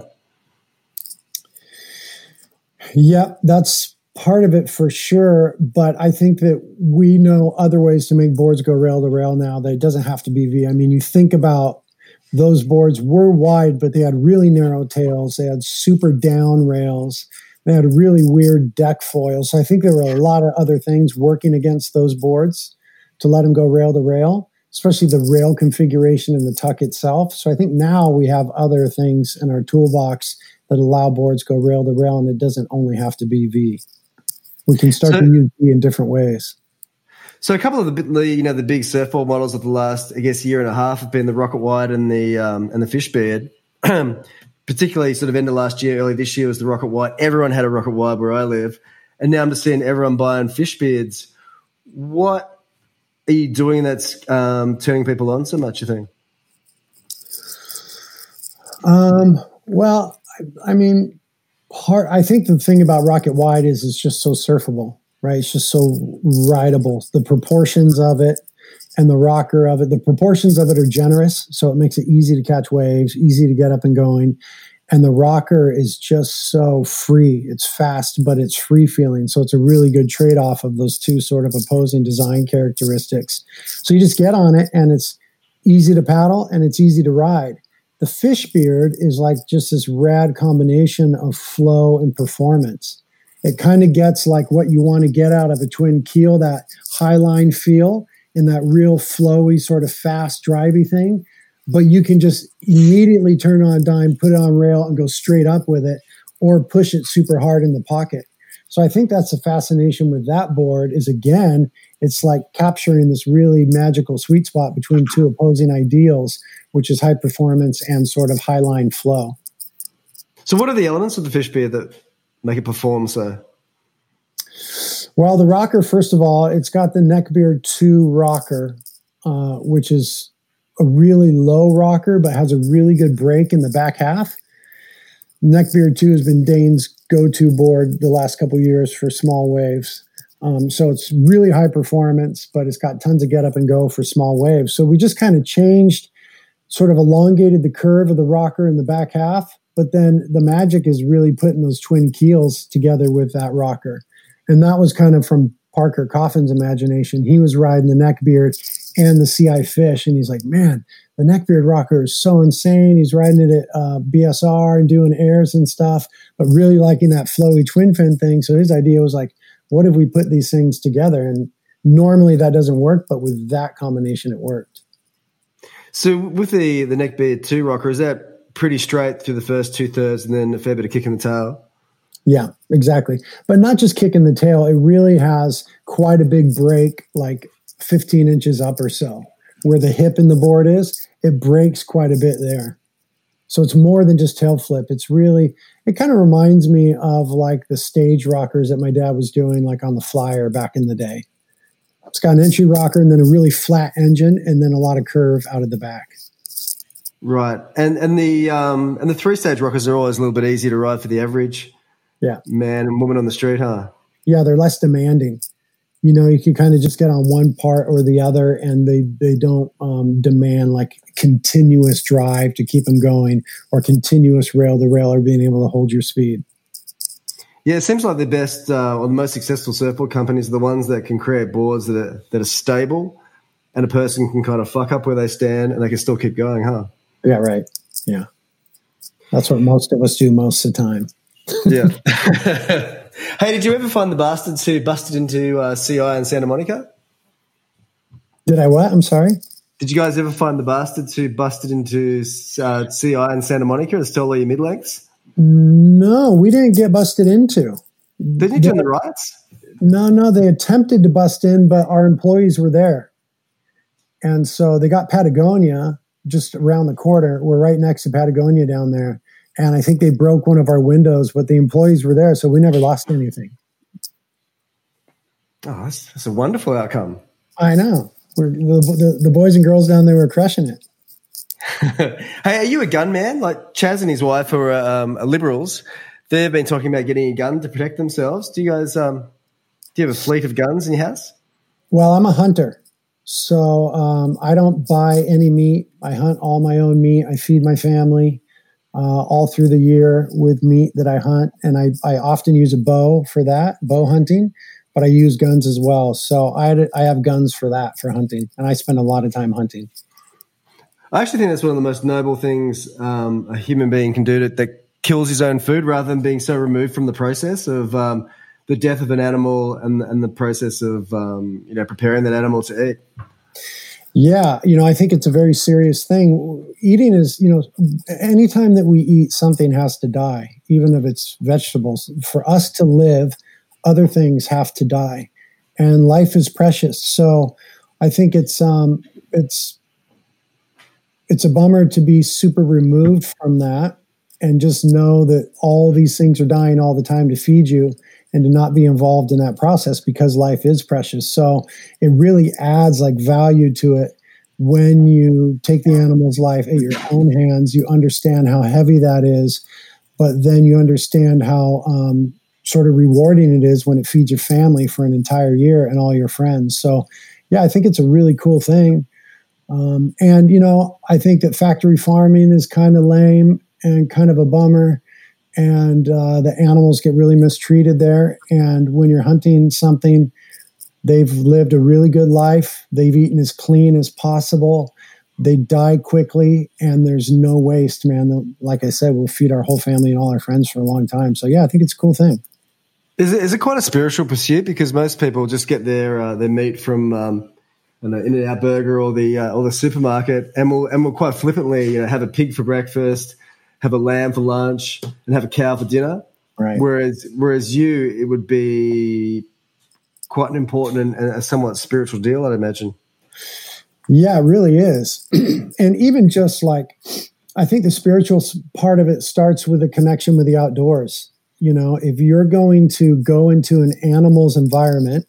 Yeah, that's part of it for sure. But I think that we know other ways to make boards go rail to rail now that it doesn't have to be V. I mean, you think about those boards were wide, but they had really narrow tails. They had super down rails. They had really weird deck foils. So I think there were a lot of other things working against those boards to let them go rail to rail, especially the rail configuration and the tuck itself. So I think now we have other things in our toolbox that allow boards go rail to rail, and it doesn't only have to be V. We can start so, to use V in different ways. So a couple of the, you know, the big surfboard models of the last, I guess, year and a half have been the Rocket Wide and the um, and the Fishbeard. Particularly sort of end of last year, early this year was the Rocket Wide. Everyone had a Rocket Wide where I live. And now I'm just seeing everyone buying Fishbeards. What are you doing that's um, turning people on so much, you think? Um, well, I, I mean, part, I think the thing about Rocket Wide is it's just so surfable, right? It's just so rideable. The proportions of it and the rocker of it, the proportions of it are generous, so it makes it easy to catch waves, easy to get up and going. And the rocker is just so free. It's fast, but it's free feeling. So it's a really good trade-off of those two sort of opposing design characteristics. So you just get on it, and it's easy to paddle, and it's easy to ride. The Fishbeard is like just this rad combination of flow and performance. It kind of gets like what you want to get out of a twin keel, that high line feel, in that real flowy sort of fast drivey thing, but you can just immediately turn on a dime, put it on rail, and go straight up with it, or push it super hard in the pocket. So I think that's the fascination with that board is, again, it's like capturing this really magical sweet spot between two opposing ideals, which is high performance and sort of high line flow. So what are the elements of the Fishbeard that make it perform so? Well, the rocker, first of all, it's got the Neckbeard two rocker, uh, which is a really low rocker, but has a really good break in the back half. Neckbeard two has been Dane's go-to board the last couple of years for small waves. Um, so it's really high performance, but it's got tons of get up and go for small waves. So we just kind of changed, sort of elongated the curve of the rocker in the back half, but then the magic is really putting those twin keels together with that rocker. And that was kind of from Parker Coffin's imagination. He was riding the Neckbeard and the C I Fish, and he's like, man, the Neckbeard rocker is so insane. He's riding it at uh, B S R and doing airs and stuff, but really liking that flowy twin fin thing. So his idea was like, what if we put these things together? And normally that doesn't work, but with that combination, it worked. So with the, the Neckbeard two rocker, is that pretty straight through the first two thirds and then a fair bit of kick in the tail? Yeah, exactly. But not just kicking the tail. It really has quite a big break, like fifteen inches up or so. Where the hip in the board is, it breaks quite a bit there. So it's more than just tail flip. It's really, it kind of reminds me of like the stage rockers that my dad was doing like on the Flyer back in the day. It's got an entry rocker and then a really flat engine and then a lot of curve out of the back. Right. And and the um and the three stage rockers are always a little bit easier to ride for the average yeah. man and woman on the street, huh? Yeah, they're less demanding. You know, you can kind of just get on one part or the other, and they they don't um, demand like continuous drive to keep them going or continuous rail to rail or being able to hold your speed. Yeah, it seems like the best uh, or the most successful surfboard companies are the ones that can create boards that are, that are stable, and a person can kind of fuck up where they stand and they can still keep going, huh? Yeah, right. Yeah. That's what most of us do most of the time. Yeah. Hey, did you ever find the bastards who busted into uh, C I in Santa Monica? Did I what? I'm sorry? Did you guys ever find the bastards who busted into uh, C I in Santa Monica and stole all your mid-lengths? No, we didn't get busted into. Didn't you turn the riots? No, no, they attempted to bust in, but our employees were there. And so they got Patagonia just around the corner. We're right next to Patagonia down there. And I think they broke one of our windows, but the employees were there, so we never lost anything. Oh, that's, that's a wonderful outcome. I know. We're, the, the, the boys and girls down there were crushing it. Hey, are you a gunman? Like Chaz and his wife are, um, are liberals. They've been talking about getting a gun to protect themselves. Do you guys um, do you have a fleet of guns in your house? Well, I'm a hunter. So um, I don't buy any meat. I hunt all my own meat. I feed my family uh, all through the year with meat that I hunt. And I, I often use a bow for that, bow hunting, but I use guns as well. So I, I have guns for that, for hunting. And I spend a lot of time hunting. I actually think that's one of the most noble things um, a human being can do to, that kills his own food rather than being so removed from the process of um, the death of an animal and, and the process of um, you know preparing that animal to eat. Yeah, you know, I think it's a very serious thing. Eating is, you know, anytime that we eat, something has to die, even if it's vegetables. For us to live, other things have to die, and life is precious. So I think it's um, it's it's a bummer to be super removed from that and just know that all these things are dying all the time to feed you, and to not be involved in that process because life is precious. So it really adds like value to it when you take the animal's life at your own hands. You understand how heavy that is, but then you understand how um, sort of rewarding it is when it feeds your family for an entire year and all your friends. So yeah, I think it's a really cool thing. Um, and, you know, I think that factory farming is kind of lame and kind of a bummer. And uh, the animals get really mistreated there. And when you're hunting something, they've lived a really good life. They've eaten as clean as possible. They die quickly, and there's no waste, man. Like I said, we'll feed our whole family and all our friends for a long time. So, yeah, I think it's a cool thing. Is it, is it quite a spiritual pursuit? Because most people just get their uh, their meat from um, you know, In-N-Out Burger or the uh, or the supermarket, and we'll and we'll quite flippantly, you know, have a pig for breakfast, have a lamb for lunch, and have a cow for dinner. Right. Whereas, whereas you, it would be quite an important and a somewhat spiritual deal, I'd imagine. Yeah, it really is. And even just like, I think the spiritual part of it starts with a connection with the outdoors. You know, if you're going to go into an animal's environment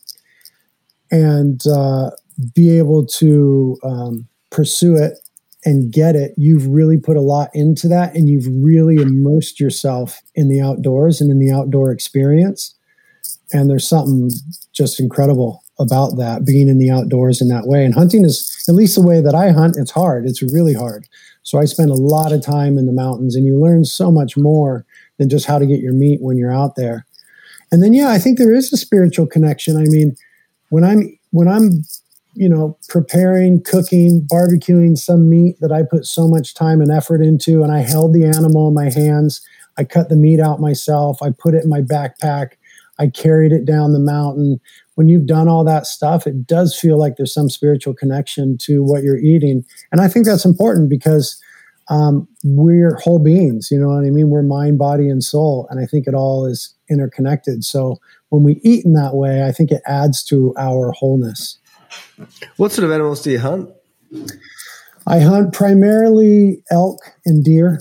and uh, be able to um, pursue it and get it, you've really put a lot into that, and you've really immersed yourself in the outdoors and in the outdoor experience. And there's something just incredible about that, being in the outdoors in that way. And hunting is, at least the way that I hunt, it's hard. It's really hard. So I spend a lot of time in the mountains, and you learn so much more than just how to get your meat when you're out there. And then, yeah, I think there is a spiritual connection. I mean, when I'm, when I'm, you know, preparing, cooking, barbecuing some meat that I put so much time and effort into, and I held the animal in my hands, I cut the meat out myself, I put it in my backpack, I carried it down the mountain. When you've done all that stuff, it does feel like there's some spiritual connection to what you're eating. And I think that's important because um, we're whole beings, you know what I mean? We're mind, body, and soul. And I think it all is interconnected. So when we eat in that way, I think it adds to our wholeness. What sort of animals do you hunt? I hunt primarily elk and deer.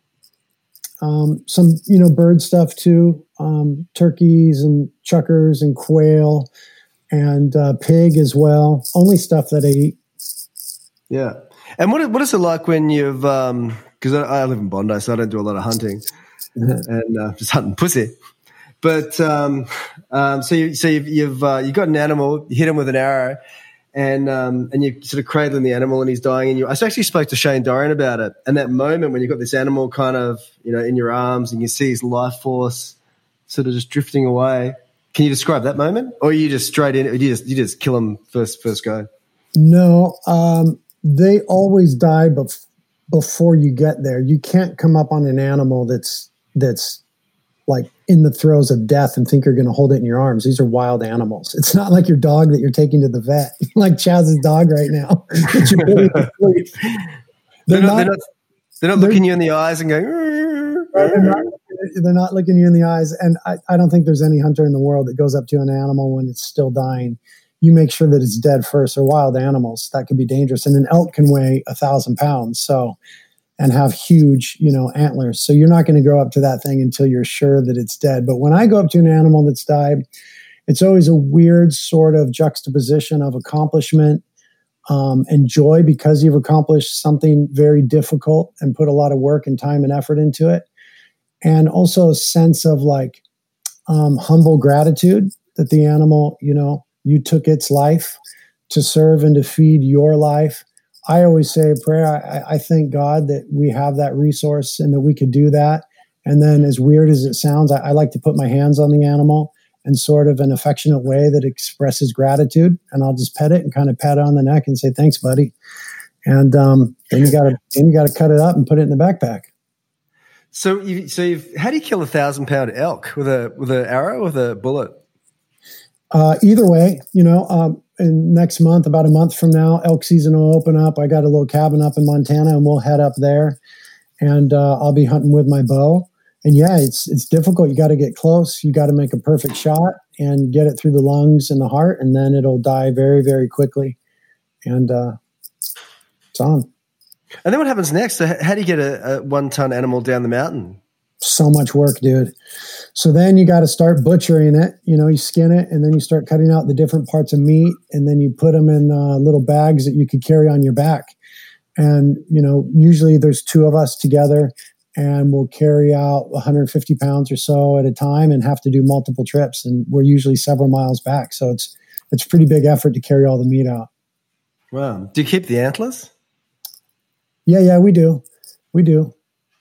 Um, some, you know, bird stuff too. Um, turkeys and chuckers and quail and uh, pig as well. Only stuff that I eat. Yeah. And what what is it like when you've um, because I, I live in Bondi, so I don't do a lot of hunting and uh, just hunting pussy. But um, um, so you so you've you've, uh, you've got an animal, you hit him with an arrow, and um, and you're sort of cradling the animal, and he's dying. And you, I actually spoke to Shane Dorian about it, and that moment when you've got this animal kind of, you know, in your arms, and you see his life force sort of just drifting away. Can you describe that moment, or are you just straight in? Or you just you just kill them first first go? No, um, they always die bef- before you get there. You can't come up on an animal that's that's like in the throes of death and think you're going to hold it in your arms. These are wild animals. It's not like your dog that you're taking to the vet, like Chaz's dog right now. they're, they're, not, not, they're not. They're not looking you in the eyes and going. They're not, they're not looking you in the eyes. And I, I don't think there's any hunter in the world that goes up to an animal when it's still dying. You make sure that it's dead first. They're wild animals. That can be dangerous. And an elk can weigh a thousand pounds. So, and have huge, you know, antlers. So you're not going to go up to that thing until you're sure that it's dead. But when I go up to an animal that's died, it's always a weird sort of juxtaposition of accomplishment um, and joy because you've accomplished something very difficult and put a lot of work and time and effort into it. And also a sense of like um, humble gratitude that the animal, you know, you took its life to serve and to feed your life. I always say a prayer. I, I thank God that we have that resource and that we could do that. And then as weird as it sounds, I, I like to put my hands on the animal in sort of an affectionate way that expresses gratitude. And I'll just pet it and kind of pat it on the neck and say, thanks, buddy. And um, then you got to then you got to cut it up and put it in the backpack. So, you, so you've, how do you kill a thousand pound elk with a with an arrow or with a bullet? Uh, either way, you know, um, in next month, about a month from now, elk season will open up. I got a little cabin up in Montana, and we'll head up there, and uh, I'll be hunting with my bow. And yeah, it's it's difficult. You got to get close. You got to make a perfect shot and get it through the lungs and the heart, and then it'll die very, very quickly. And uh, it's on. And then what happens next? So how do you get a, a one-ton animal down the mountain? So much work, dude. So then you got to start butchering it. You know, you skin it, and then you start cutting out the different parts of meat, and then you put them in uh, little bags that you could carry on your back. And, you know, usually there's two of us together, and we'll carry out one hundred fifty pounds or so at a time and have to do multiple trips. And we're usually several miles back. So it's it's a pretty big effort to carry all the meat out. Wow. Do you keep the antlers? Yeah, yeah, we do. We do.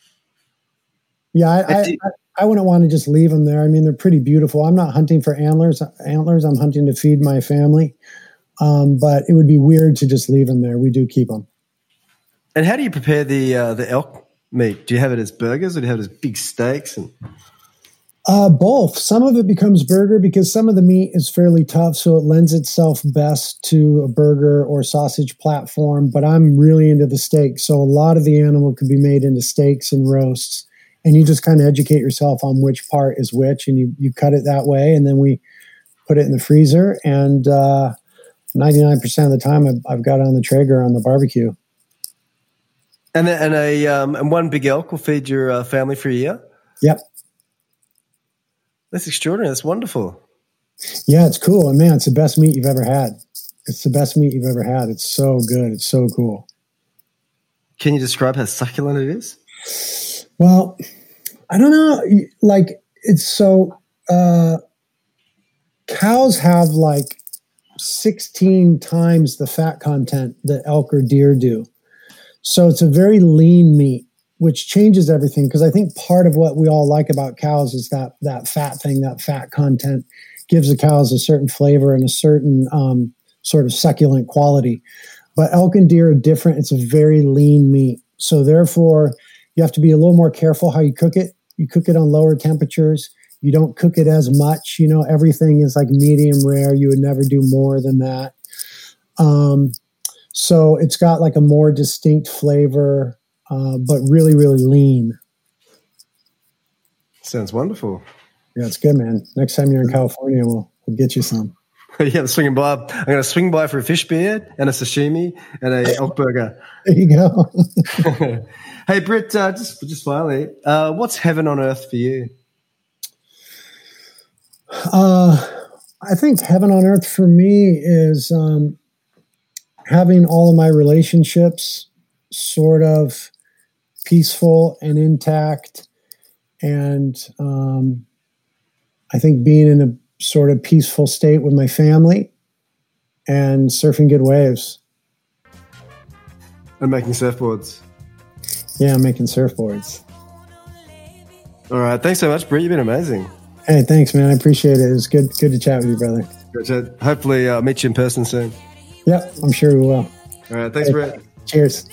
Yeah, I, I, I, I wouldn't want to just leave them there. I mean, they're pretty beautiful. I'm not hunting for antlers. Antlers. I'm hunting to feed my family. Um, but it would be weird to just leave them there. We do keep them. And how do you prepare the uh, the elk meat? Do you have it as burgers or do you have it as big steaks? And uh, both. Some of it becomes burger because some of the meat is fairly tough, so it lends itself best to a burger or sausage platform. But I'm really into the steak, so a lot of the animal could be made into steaks and roasts. And you just kind of educate yourself on which part is which, and you you cut it that way, and then we put it in the freezer. And uh, ninety-nine percent of the time, I've, I've got it on the Traeger on the barbecue. And and a um, and one big elk will feed your uh, family for a year. Yep, that's extraordinary. That's wonderful. Yeah, it's cool, and man, it's the best meat you've ever had. It's the best meat you've ever had. It's so good. It's so cool. Can you describe how succulent it is? Well, I don't know. Like, it's so, uh, cows have like sixteen times the fat content that elk or deer do. So it's a very lean meat, which changes everything. Because I think part of what we all like about cows is that that fat thing, that fat content gives the cows a certain flavor and a certain um, sort of succulent quality. But elk and deer are different. It's a very lean meat. So therefore, you have to be a little more careful how you cook it. You cook it on lower temperatures. You don't cook it as much. You know, everything is like medium rare. You would never do more than that. Um, so it's got like a more distinct flavor, uh, but really, really lean. Sounds wonderful. Yeah, it's good, man. Next time you're in California, we'll, we'll get you some. Yeah, I'm swinging by. I'm going to swing by for a fish beer and a sashimi and a elk burger. There you go. Hey, Britt, uh, just just finally, uh, what's heaven on earth for you? Uh, I think heaven on earth for me is um, having all of my relationships sort of peaceful and intact, and um, I think being in a sort of peaceful state with my family and surfing good waves. And making surfboards. Yeah, I'm making surfboards. All right. Thanks so much, Britt. You've been amazing. Hey, thanks, man. I appreciate it. It was good, good to chat with you, brother. Good. Hopefully, I'll uh, meet you in person soon. Yep, I'm sure we will. All right. Thanks, hey, Brett. Cheers.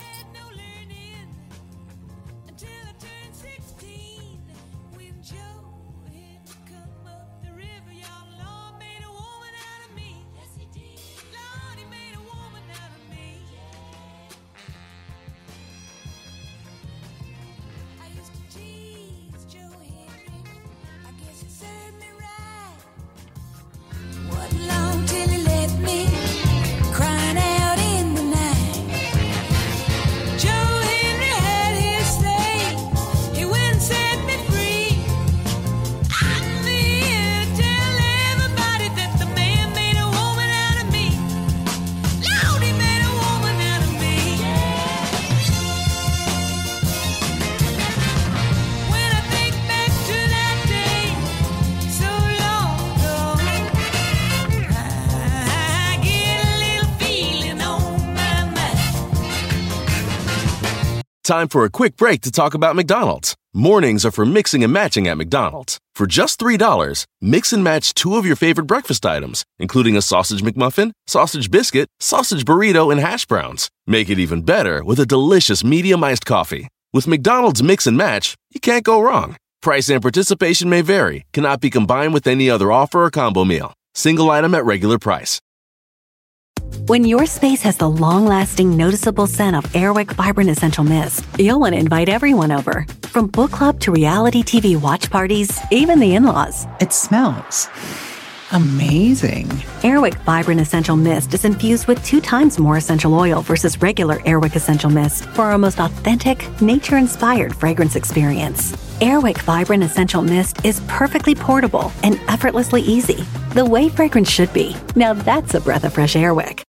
Time for a quick break to talk about McDonald's. Mornings are for mixing and matching at McDonald's. For just three dollars, mix and match two of your favorite breakfast items, including a sausage McMuffin, sausage biscuit, sausage burrito, and hash browns. Make it even better with a delicious medium iced coffee. With McDonald's Mix and Match, you can't go wrong. Price and participation may vary, cannot be combined with any other offer or combo meal. Single item at regular price. When your space has the long-lasting, noticeable scent of Airwick Vibrant Essential Mist, you'll want to invite everyone over. From book club to reality T V watch parties, even the in-laws. It smells amazing. Airwick Vibrant Essential Mist is infused with two times more essential oil versus regular Airwick Essential Mist for our most authentic, nature-inspired fragrance experience. Airwick Vibrant Essential Mist is perfectly portable and effortlessly easy, the way fragrance should be. Now that's a breath of fresh Airwick.